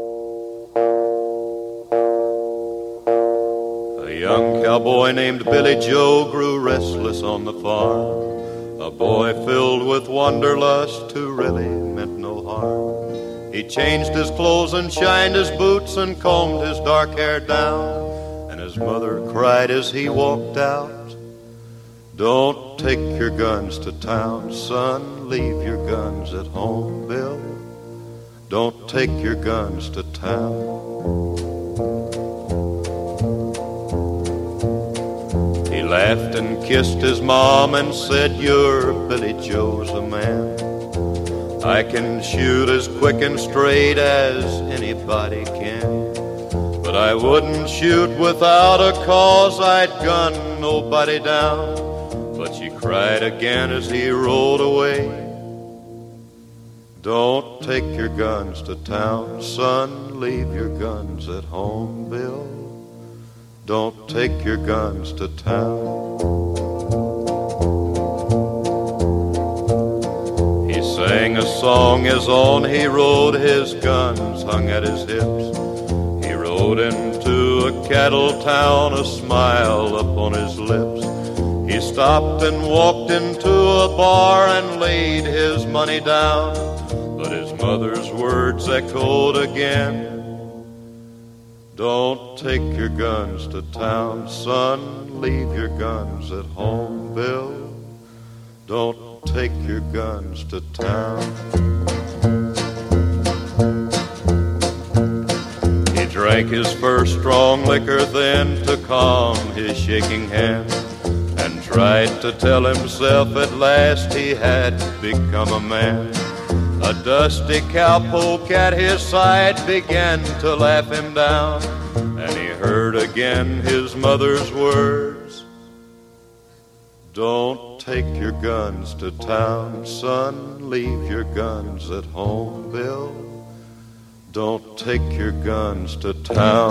A young cowboy named Billy Joe grew restless on the farm. A boy filled with wanderlust who really meant no harm. He changed his clothes and shined his boots and combed his dark hair down. And his mother cried as he walked out, "Don't take your guns to town, son. Leave your guns at home, Bill. Don't take your guns to town." He laughed and kissed his mom and said, "You're Billy Joe's a man. I can shoot as quick and straight as anybody can. But I wouldn't shoot without a cause, I'd gun nobody down." But she cried again as he rolled away, "Don't take your guns to town, son. Leave your guns at home, Bill. Don't take your guns to town." He sang a song as on he rode, his guns hung at his hips. He rode into a cattle town, a smile upon his lips. He stopped and walked into a bar and laid his money down. But his mother's words echoed again, "Don't take your guns to town, son. Leave your guns at home, Bill. Don't take your guns to town." He drank his first strong liquor then to calm his shaking hand, and tried to tell himself at last he had become a man. A dusty cowpoke at his side began to laugh him down, and he heard again his mother's words, "Don't take your guns to town, son. Leave your guns at home, Bill. Don't take your guns to town."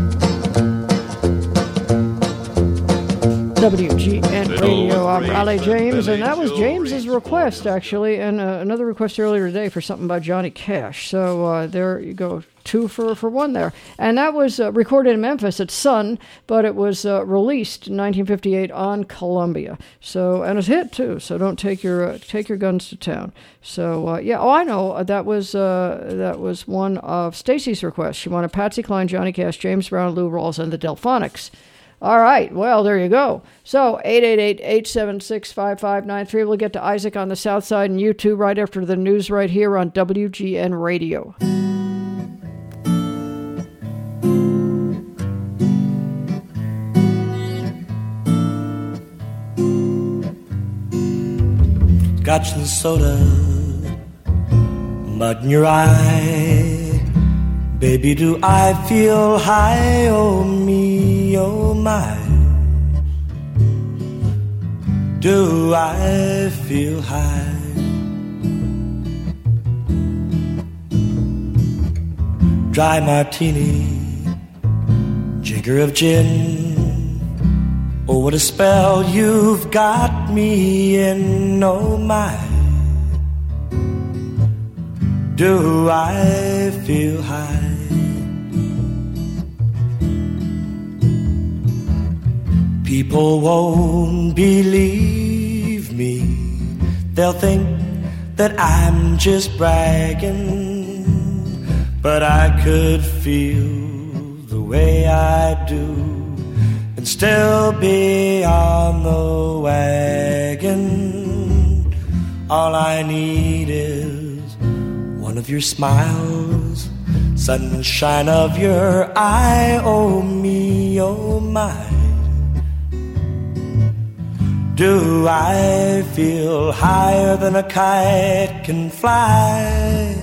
W G N Radio. I'm Raleigh James, and that was James's request, actually, and uh, another request earlier today for something by Johnny Cash. So uh, there you go. two for, for one there. And that was uh, recorded in Memphis at Sun, but it was uh, released in nineteen fifty-eight on Columbia. So, and it's a hit too. So don't take your uh, take your guns to town. So uh, yeah, oh I know that was uh, that was one of Stacy's requests. She wanted Patsy Cline, Johnny Cash, James Brown, Lou Rawls, and the Delphonics. All right, well, there you go. So, eight eight eight, eight seven six, five five nine three. We'll get to Isaac on the South Side and you too right after the news right here on W G N Radio. Scotch and soda, mud in your eye. Baby, do I feel high? Oh, me, oh, my. Do I feel high? Dry martini, jigger of gin. Oh, what a spell you've got me in, oh, my. Do I feel high? People won't believe me. They'll think that I'm just bragging, but I could feel the way I do and still be on the wagon. All I need is one of your smiles, sunshine of your eye. Oh, me, oh, my. Do I feel higher than a kite can fly?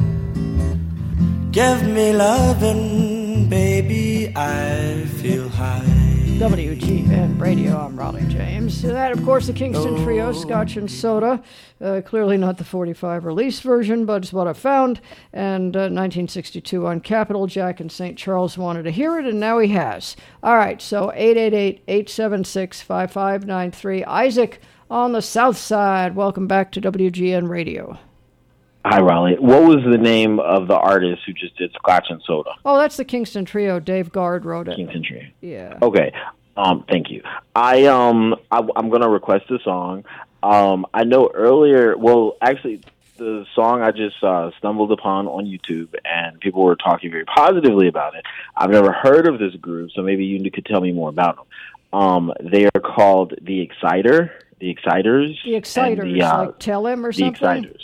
Give me lovin', baby, I feel high. W G N Radio, I'm Raleigh James. So that, of course, the Kingston Trio, Scotch and Soda. Uh, clearly not the forty-five release version, but it's what I found. And uh, nineteen sixty-two on Capitol. Jack in Saint Charles wanted to hear it, and now he has. All right, so eight eight eight, eight seven six, five five nine three. Isaac on the South Side. Welcome back to W G N Radio. Hi, Raleigh. What was the name of the artist who just did Scotch and Soda? Oh, that's the Kingston Trio. Dave Guard wrote it. Kingston Trio. Yeah. Okay. Um, thank you. I um, I, I'm gonna request a song. Um, I know earlier. Well, actually, the song I just uh, stumbled upon on YouTube, and people were talking very positively about it. I've never heard of this group, so maybe you could tell me more about them. Um, they are called the Exciter. The Exciters. The Exciters, the, uh, like Tell Him or the something? Exciters.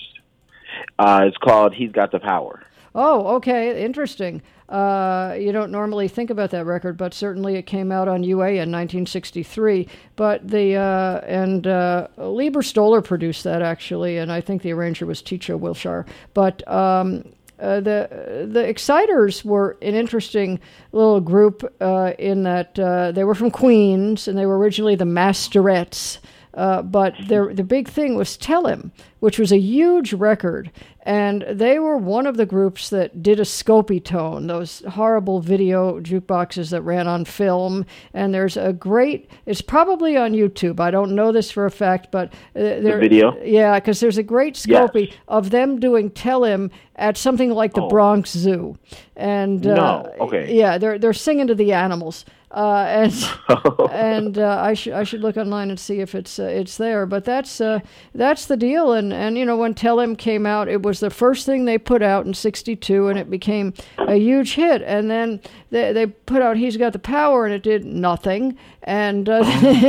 Uh, it's called He's Got the Power. Oh, okay, interesting. Uh, you don't normally think about that record, but certainly it came out on U A in nineteen sixty-three. But the uh, and uh, Lieber Stoller produced that actually, and I think the arranger was Ticho Wilshire. But um, uh, the the Exciters were an interesting little group uh, in that uh, they were from Queens, and they were originally the Masterettes. Uh, but their the big thing was Tell Him, which was a huge record, and they were one of the groups that did a Scopy tone, those horrible video jukeboxes that ran on film. And there's a great, it's probably on YouTube. I don't know this for a fact, but uh, the video, yeah, because there's a great Scopy yes. of them doing Tell Him at something like the oh. Bronx Zoo, and uh, no, okay, yeah, they're they're singing to the animals. Uh, and and uh, I should I should look online and see if it's uh, it's there. But that's uh, that's the deal. And, and you know, when Tell Him came out, it was the first thing they put out in sixty-two, and it became a huge hit. And then they they put out He's Got the Power, and it did nothing. And uh,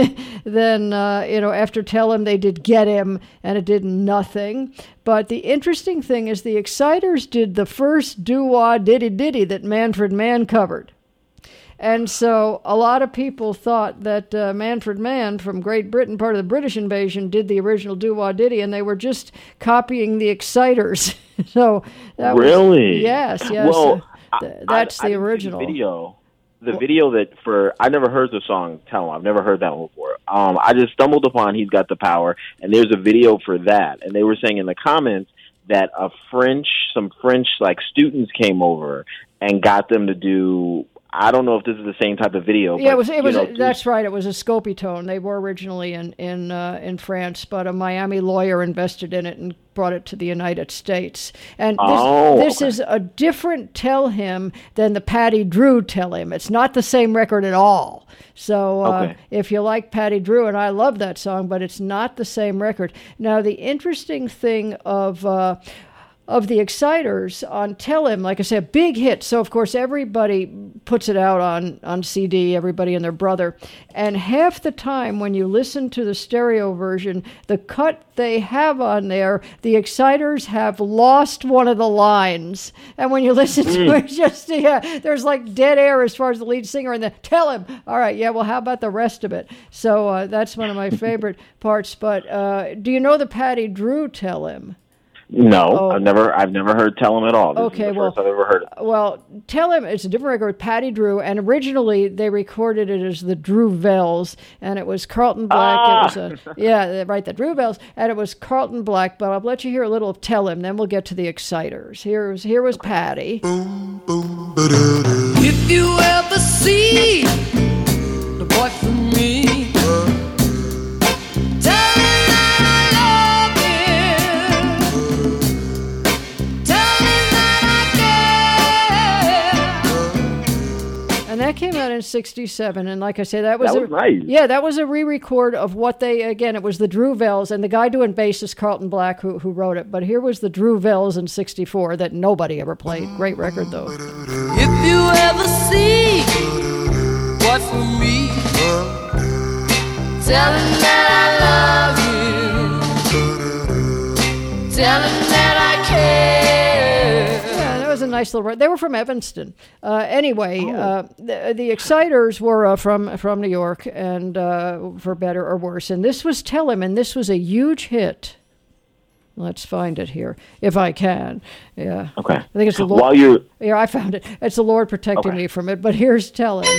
then uh, you know, after Tell Him, they did Get Him, and it did nothing. But the interesting thing is the Exciters did the first doo-wah ditty-ditty that Manfred Mann covered. And so a lot of people thought that uh, Manfred Mann from Great Britain, part of the British invasion, did the original doo-wah ditty, and they were just copying the Exciters. So that really, was, yes, yes, well, uh, th- that's I, I the original the video. The well, video that for I never heard the song Tell Him. I've never heard that one before. Um, I just stumbled upon He's Got the Power, and there's a video for that. And they were saying in the comments that a French, some French like students came over and got them to do. I don't know if this is the same type of video. Yeah, but, it was. It was. know, That's right. It was a Scopitone. They were originally in in uh, in France, but a Miami lawyer invested in it and brought it to the United States. And this, Oh, this okay. is a different Tell Him than the Patty Drew Tell Him. It's not the same record at all. So uh, Okay. if you like Patty Drew, and I love that song, but it's not the same record. Now, the interesting thing of uh, of the Exciters on Tell Him, like I said, big hit. So, of course, everybody puts it out on, on C D, everybody and their brother. And half the time when you listen to the stereo version, the cut they have on there, the Exciters have lost one of the lines. And when you listen to Mm. it, just, yeah, there's like dead air as far as the lead singer. And then Tell Him, all right, yeah, well, how about the rest of it? So uh, that's one of my favorite parts. But uh, do you know the Patty Drew Tell Him? No, Oh. I've never I've never heard Tell Him at all. This Okay, is the well- first I've ever heard it. Well, Tell Him, it's a different record with Patty Drew, and originally they recorded it as the Drew Vells, and it was Carlton Black. Ah. It was a, yeah, right, the Drew Vells, and it was Carlton Black, but I'll let you hear a little of Tell Him, then we'll get to the Exciters. Here was, here was Patty. If you ever see the boy from me, tell him that I love him. Tell him that I care. And that came out in sixty-seven, and like I say, that was, That a, was nice. Yeah, that was a re-record of what they, again, it was the Drew Vells, and the guy doing bass is Carlton Black who, who wrote it, but here was the Drew Vells in sixty-four that nobody ever played. Great record, though. If you ever see boy from me, tell him that I love him. Tell him that I care. Yeah, that was a nice little. They were from Evanston. Uh, anyway, uh, the, the Exciters were uh, from from New York, and uh, for better or worse. And this was Tell Him, and this was a huge hit. Let's find it here, if I can. Yeah. Okay. I think it's the Lord. While you're Yeah, I found it. It's the Lord protecting Okay. me from it. But here's Tell Him.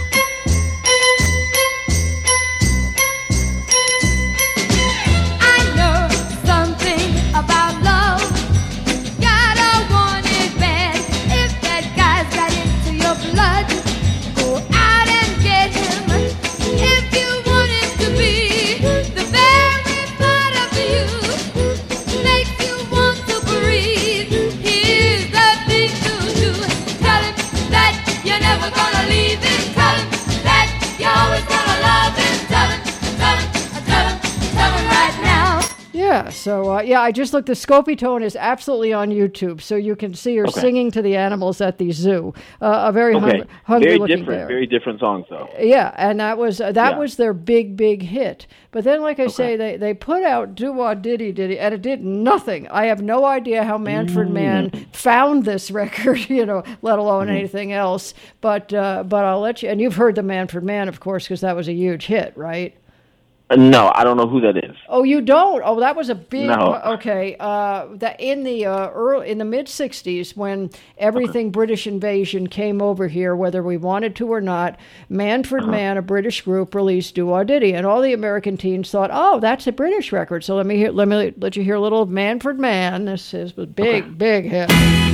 I know something about love. Gotta want it bad. If that guy's got into your blood, go out and get him. If you want him to be the very part of you, make you want to breathe. Here's the thing to do. Tell him that you're never gonna leave him. Tell him that you're always gonna love him. Tell him, tell him, tell him, tell him right now. Yeah, so uh, yeah, I just looked. The Scopitone is absolutely on YouTube, so you can see her Okay. singing to the animals at the zoo. Uh, a very okay. hungry, hungry Very looking different, bear. very different songs though. Yeah, and that was uh, that Yeah. was their big, big hit. But then, like I say, they, they put out Do Wah Diddy Diddy, and it did nothing. I have no idea how Manfred Mm. Mann found this record, you know, let alone Mhm. anything else. But uh, but I'll let you. And you've heard the Manfred Mann, of course, because that was a huge hit, right? Uh, No, I don't know who that is. Oh, you don't? Oh, that was a big. No. Okay, uh, that in the uh, early in the mid sixties, when everything British invasion came over here, whether we wanted to or not, Manfred Uh-huh. Mann, a British group, released Do Wah Diddy, and all the American teens thought, "Oh, that's a British record." So let me hear, let me let you hear a little of Manfred Mann. This is a big, big hit.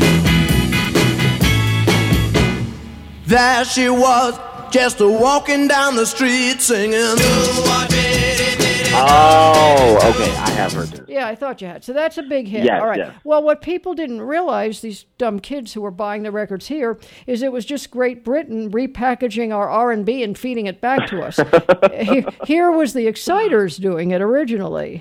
There she was, just a walking down the street singing. Oh, okay. I have heard this. Yeah, I thought you had. So that's a big hit. Yes, All right. yes. Well, what people didn't realize, these dumb kids who were buying the records here, is it was just Great Britain repackaging our R and B and feeding it back to us. here, here was the Exciters doing it originally.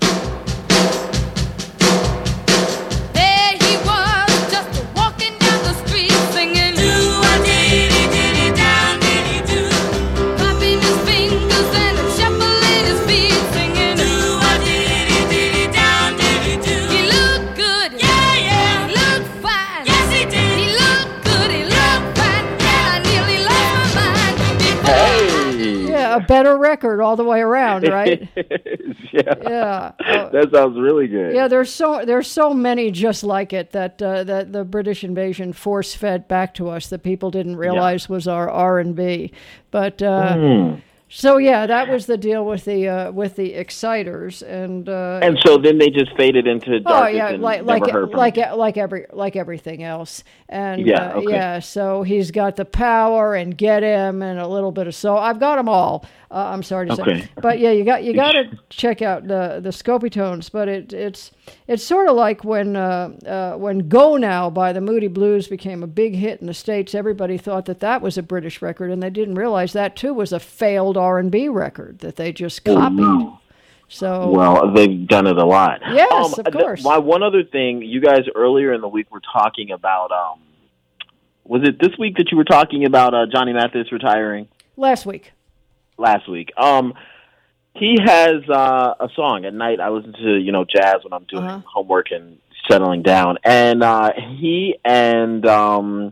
There he was, just a walking down the street singing. Do-a-dee-dee-dee-dee, down-dee-dee-doo. Clapping his fingers and shuffling his feet singing. Do-a-dee-dee-dee-dee, down-dee-dee-doo. He looked good. Yeah, yeah. He looked fine. Yes, he did. He looked good. He looked fine. And I nearly lost my mind before Hey. Yeah, a better record all the way around, right? yeah. Yeah. Uh, That sounds really good. Yeah, there's so there's so many just like it that uh, that the British invasion force fed back to us that people didn't realize was our R and B. But uh, Mm. So yeah, that was the deal with the uh, with the Exciters, and uh, And so then they just faded into darkness oh yeah, and like never like heard from like them. like every like everything else, and Yeah, uh, okay. yeah. So he's got the Power and Get Him and a little bit of soul. I've got them all. Uh, I'm sorry to Okay. say, but yeah, you got you got to check out the the Scopy Tones. But it it's it's sort of like when uh, uh, when Go Now by the Moody Blues became a big hit in the States. Everybody thought that that was a British record, and they didn't realize that too was a failed R and B record that they just copied. So Well, they've done it a lot. Yes, um, of th- course. My one other thing, you guys earlier in the week were talking about. Um, was it this week that you were talking about uh, Johnny Mathis retiring? last week. Last week. Um, he has uh, a song at night. I listen to you know jazz when I'm doing Uh-huh. homework and settling down, and uh, he and um,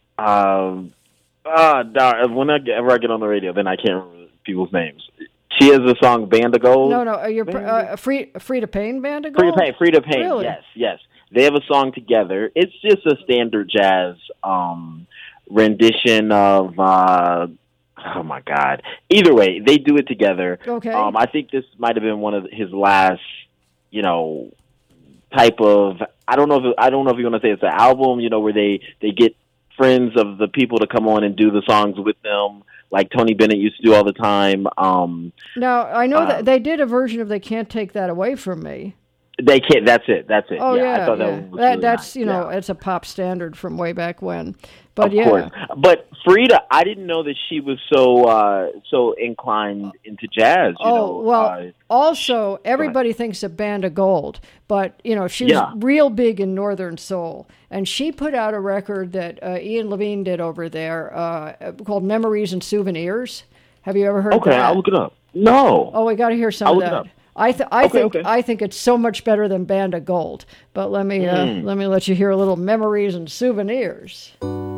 um, uh, darn, whenever I get on the radio, then I can't remember people's names. She has a song "Band of Gold." No, no, uh, you're pr- uh, free free to Pain band of Free to Gold? Pain, Free to Pain. Really? Yes, yes. They have a song together. It's just a standard jazz um, rendition of. Uh, oh my God! Either way, they do it together. Okay. Um, I think this might have been one of his last, you know, type of. I don't know if I don't know if you want to say it's an album. You know, where they they get friends of the people to come on and do the songs with them, like Tony Bennett used to do all the time. Um, Now, I know Uh, that they did a version of They Can't Take That Away From Me. they can't. That's it. That's it. Oh, yeah. I thought yeah. that was That- really that's, nice. you know, Yeah. it's a pop standard from way back when. But Of yeah. course. But Frida, I didn't know that she was so uh, so inclined into jazz. You oh, know, well, uh, also, everybody thinks of Band of Gold, but, you know, she was Yeah. real big in Northern Soul. And she put out a record that uh, Ian Levine did over there uh, called Memories and Souvenirs. Have you ever heard okay, that? I'll look it up. No. Oh, we got to hear some I'll of look it that. up. I, th- I Okay, think okay. I think it's so much better than Band of Gold. But let me uh, Mm. let me let you hear a little Memories and Souvenirs.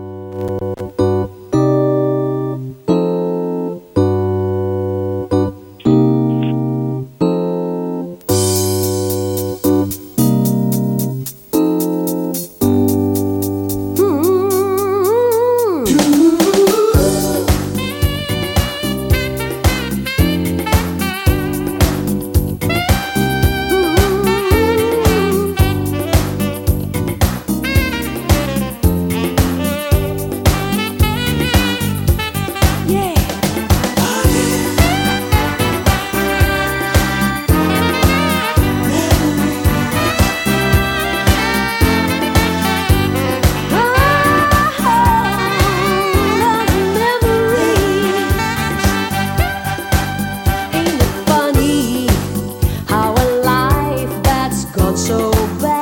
Funny how a life that's gone so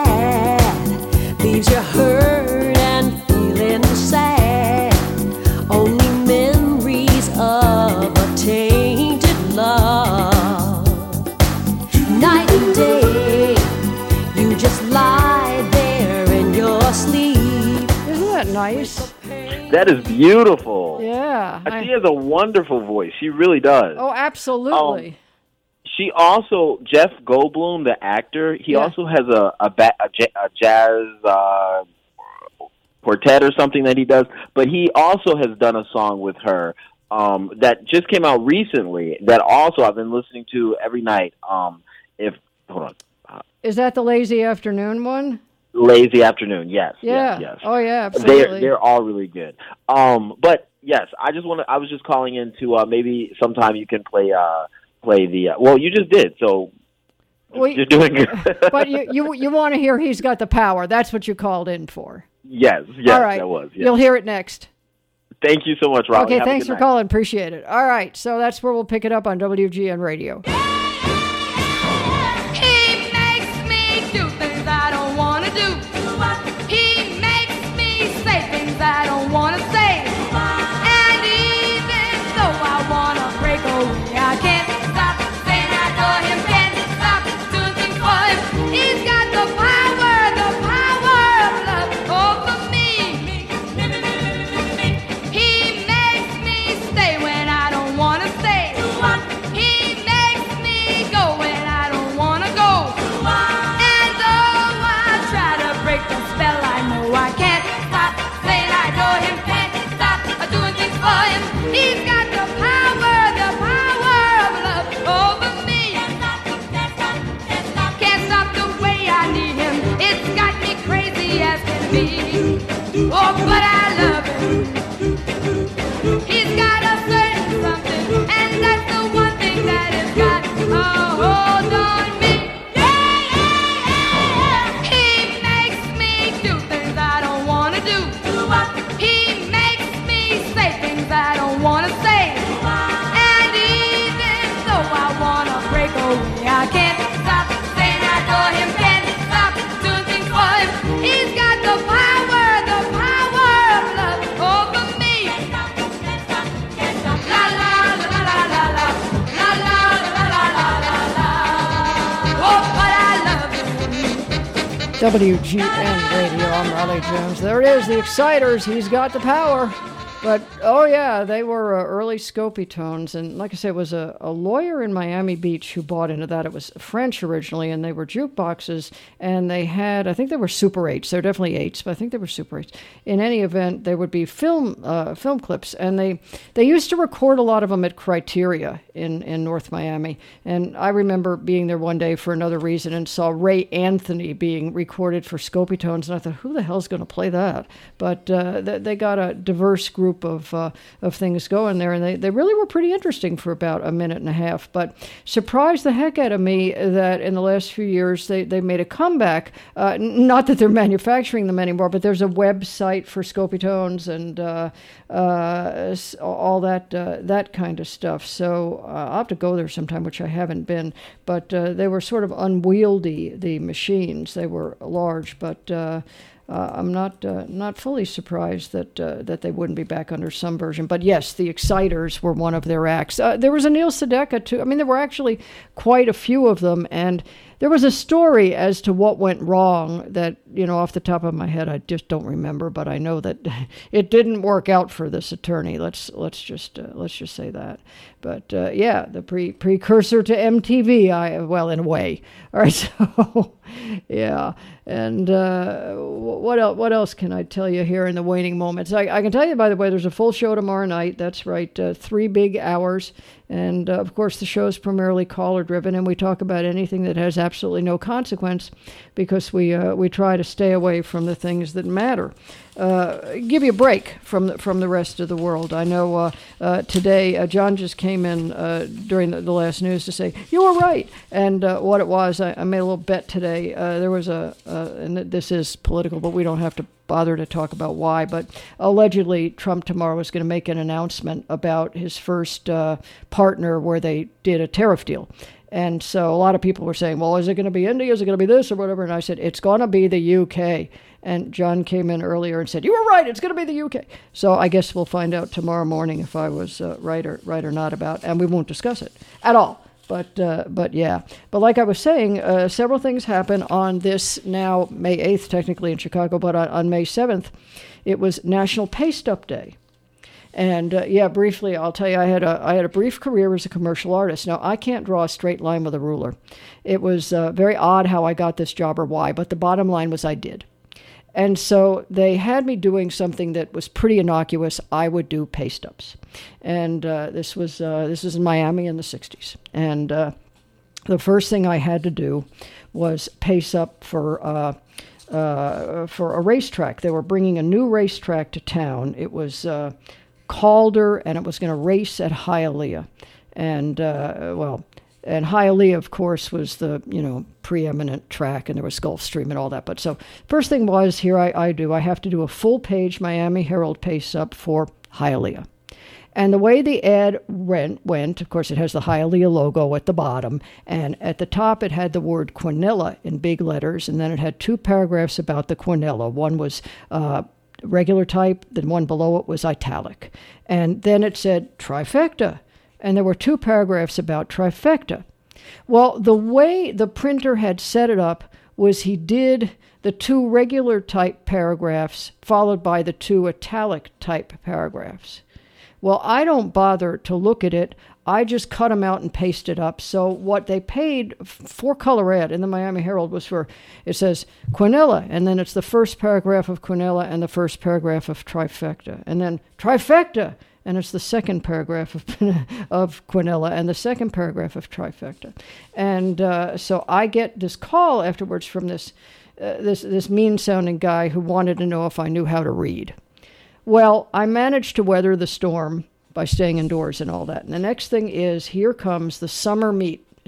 bad leaves you hurt and feeling sad. Only memories of a tainted love. Night and day, you just lie there in your sleep. Isn't that nice? That is beautiful. Yeah. Uh, She has a wonderful voice. She really does. Oh, absolutely. Um, She also, Jeff Goldblum, the actor, he Yeah. also has a a, ba- a, ja- a jazz uh, quartet or something that he does. But he also has done a song with her um, that just came out recently. That also I've been listening to every night. Um, if hold on, Is that the Lazy Afternoon one? Lazy Afternoon. Yes. Yeah. Yes. yes. Oh, yeah, They're absolutely. they're all really good. Um, but yes, I just want to. I was just calling in to uh, maybe sometime you can play uh, play the. Uh, well, you just did, so Well, you're doing good. but you you, you want to hear He's Got the Power. That's what you called in for. yes, yes, All right. that was. Yes. You'll hear it next. Thank you so much, Rob. Okay, Have a thanks good for night. calling. Appreciate it. All right, so that's where we'll pick it up on W G N Radio. He makes me do things I don't want to do. He makes me say things I don't want to say. And even though I want to break away, I can't stop saying I adore him. Can't stop doing things for him. He's got the power, the power of love over me. He makes me stay when I don't want to stay. He makes me go when I don't want to go. And though I try to break the spell, I hold on me. Yeah, yeah, yeah. He makes me do things I don't want to do. Do what? He makes me say things I don't want to say. And even though I want to break away, I can't stop saying I adore him. Can't stop doing things for him. He's got the power, the power of love over me. La la la la la la la. La la la la la la la. Oh, but I love him. W G N Radio, I'm Raleigh Jones. There it is, the Exciters. He's got the power. But, oh yeah, they were uh, early Scopie tones. And like I said, it was a, a lawyer in Miami Beach who bought into that. It was French originally, and they were jukeboxes. And they had, I think they were Super eights. They were definitely eights, but I think they were Super eights. In any event, there would be film uh, film clips. And they, they used to record a lot of them at Criteria in, in North Miami. And I remember being there one day for another reason and saw Ray Anthony being recorded for Scopie tones. And I thought, who the hell's going to play that? But uh, they, they got a diverse group of uh, of things going there, and they, they really were pretty interesting for about a minute and a half, but surprised the heck out of me that in the last few years they, they made a comeback. Uh, not that they're manufacturing them anymore, but there's a website for Scopie tones and uh, uh, all that uh, that kind of stuff. So uh, I'll have to go there sometime, which I haven't been, but uh, they were sort of unwieldy, the machines. They were large, but uh, Uh, I'm not uh, not fully surprised that uh, that they wouldn't be back under some version. But yes, the Exciters were one of their acts. Uh, there was a Neil Sedaka too. I mean, there were actually quite a few of them, and there was a story as to what went wrong that, you know, off the top of my head, I just don't remember. But I know that it didn't work out for this attorney. Let's let's just uh, let's just say that. But uh, yeah, the pre precursor to M T V. I well, in a way. All right, so yeah. And uh, what else? What else can I tell you here in the waning moments? I, I can tell you, by the way, there's a full show tomorrow night. That's right, uh, three big hours, and uh, of course the show is primarily caller driven, and we talk about anything that has absolutely no consequence, because we uh, we try to stay away from the things that matter. Uh, give you a break from the, from the rest of the world. I know uh, uh, today uh, John just came in uh, during the, the last news to say, you were right. And uh, what it was, I, I made a little bet today. Uh, there was a, uh, and this is political, but we don't have to bother to talk about why, but allegedly Trump tomorrow is going to make an announcement about his first uh, partner where they did a tariff deal. And so a lot of people were saying, well, is it going to be India? Is it going to be this or whatever? And I said, it's going to be the U K. And John came in earlier and said, you were right, it's going to be the U K. So I guess we'll find out tomorrow morning if I was uh, right or right or not about, and we won't discuss it at all. But uh, but yeah. But like I was saying, uh, several things happen on this now May eighth, technically in Chicago, but on, on May seventh, it was National Paste Up Day. And uh, yeah, briefly, I'll tell you, I had a I had a brief career as a commercial artist. Now, I can't draw a straight line with a ruler. It was uh, very odd how I got this job or why, but the bottom line was I did. And so they had me doing something that was pretty innocuous. I would do paste ups, and uh, this was uh, this was in Miami in the sixties. And uh, the first thing I had to do was pace up for uh, uh, for a racetrack. They were bringing a new racetrack to town. It was uh, Calder, and it was going to race at Hialeah, and uh, well. And Hialeah, of course, was the, you know, preeminent track, and there was Gulfstream and all that. But so first thing was, here I, I do, I have to do a full-page Miami Herald pace-up for Hialeah. And the way the ad went, went, of course, it has the Hialeah logo at the bottom, and at the top it had the word Quinella in big letters, and then it had two paragraphs about the Quinella. One was uh, regular type, then one below it was italic. And then it said trifecta. And there were two paragraphs about trifecta. Well, the way the printer had set it up was he did the two regular type paragraphs followed by the two italic type paragraphs. Well, I don't bother to look at it. I just cut them out and paste it up. So what they paid for color ad in the Miami Herald was for, it says Quinella, and then it's the first paragraph of Quinella and the first paragraph of trifecta. And then trifecta, and it's the second paragraph of, of Quinella and the second paragraph of trifecta. And uh, so I get this call afterwards from this, uh, this, this mean-sounding guy who wanted to know if I knew how to read. Well, I managed to weather the storm by staying indoors and all that. And the next thing is, here comes the summer meet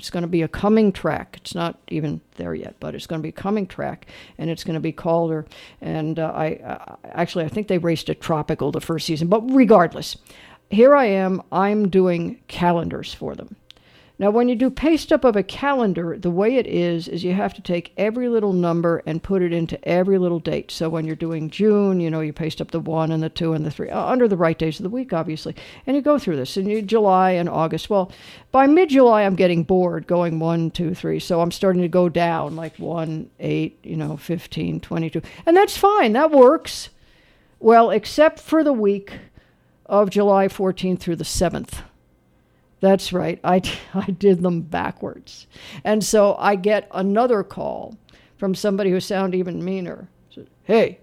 It's going to be a coming track. It's not even there yet, but it's going to be a coming track, and it's going to be Calder. And uh, I uh, actually, I think they raced at Tropical the first season. But regardless, here I am. I'm doing calendars for them. Now, when you do paste up of a calendar, the way it is, is you have to take every little number and put it into every little date. So when you're doing June, you know, you paste up the one and the two and the three, uh, under the right days of the week, obviously. And you go through this. And you July and August. Well, by mid-July, I'm getting bored going one, two, three. So I'm starting to go down, like one, eight, you know, fifteen, twenty-two. And that's fine. That works. Well, except for the week of July fourteenth through the seventh. That's right. I, I did them backwards. And so I get another call from somebody who sounded even meaner. Said, hey,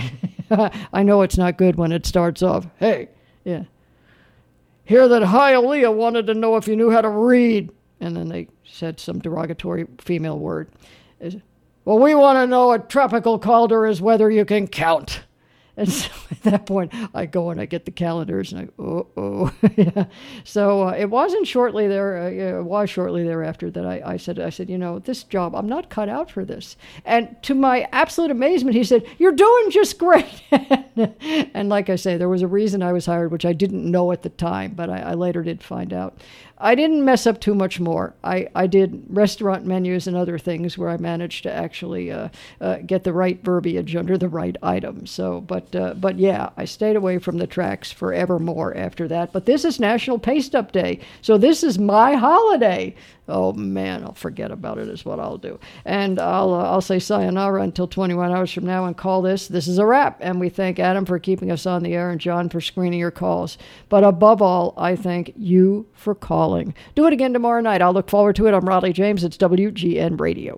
I know it's not good when it starts off. Hey, yeah. Hear that Hialeah wanted to know if you knew how to read. And then they said some derogatory female word. Well, we want to know what tropical Calder is, whether you can count. And so at that point, I go and I get the calendars, and I oh oh yeah. So uh, it wasn't shortly there. Uh, yeah, it was shortly thereafter that I, I said I said you know this job, I'm not cut out for this. And to my absolute amazement, he said, "You're doing just great." And like I say, there was a reason I was hired, which I didn't know at the time, but I, I later did find out. I didn't mess up too much more. I, I did restaurant menus and other things where I managed to actually uh, uh, get the right verbiage under the right item. So, but uh, but yeah, I stayed away from the tracks forevermore after that. But this is National Paste Up Day, so this is my holiday. Oh man, I'll forget about it is what I'll do, and I'll uh, I'll say sayonara until twenty-one hours from now and call this. This is a wrap, and we thank Adam for keeping us on the air and John for screening your calls. But above all, I thank you for calling. Do it again tomorrow night. I'll look forward to it. I'm Raleigh James. It's W G N Radio.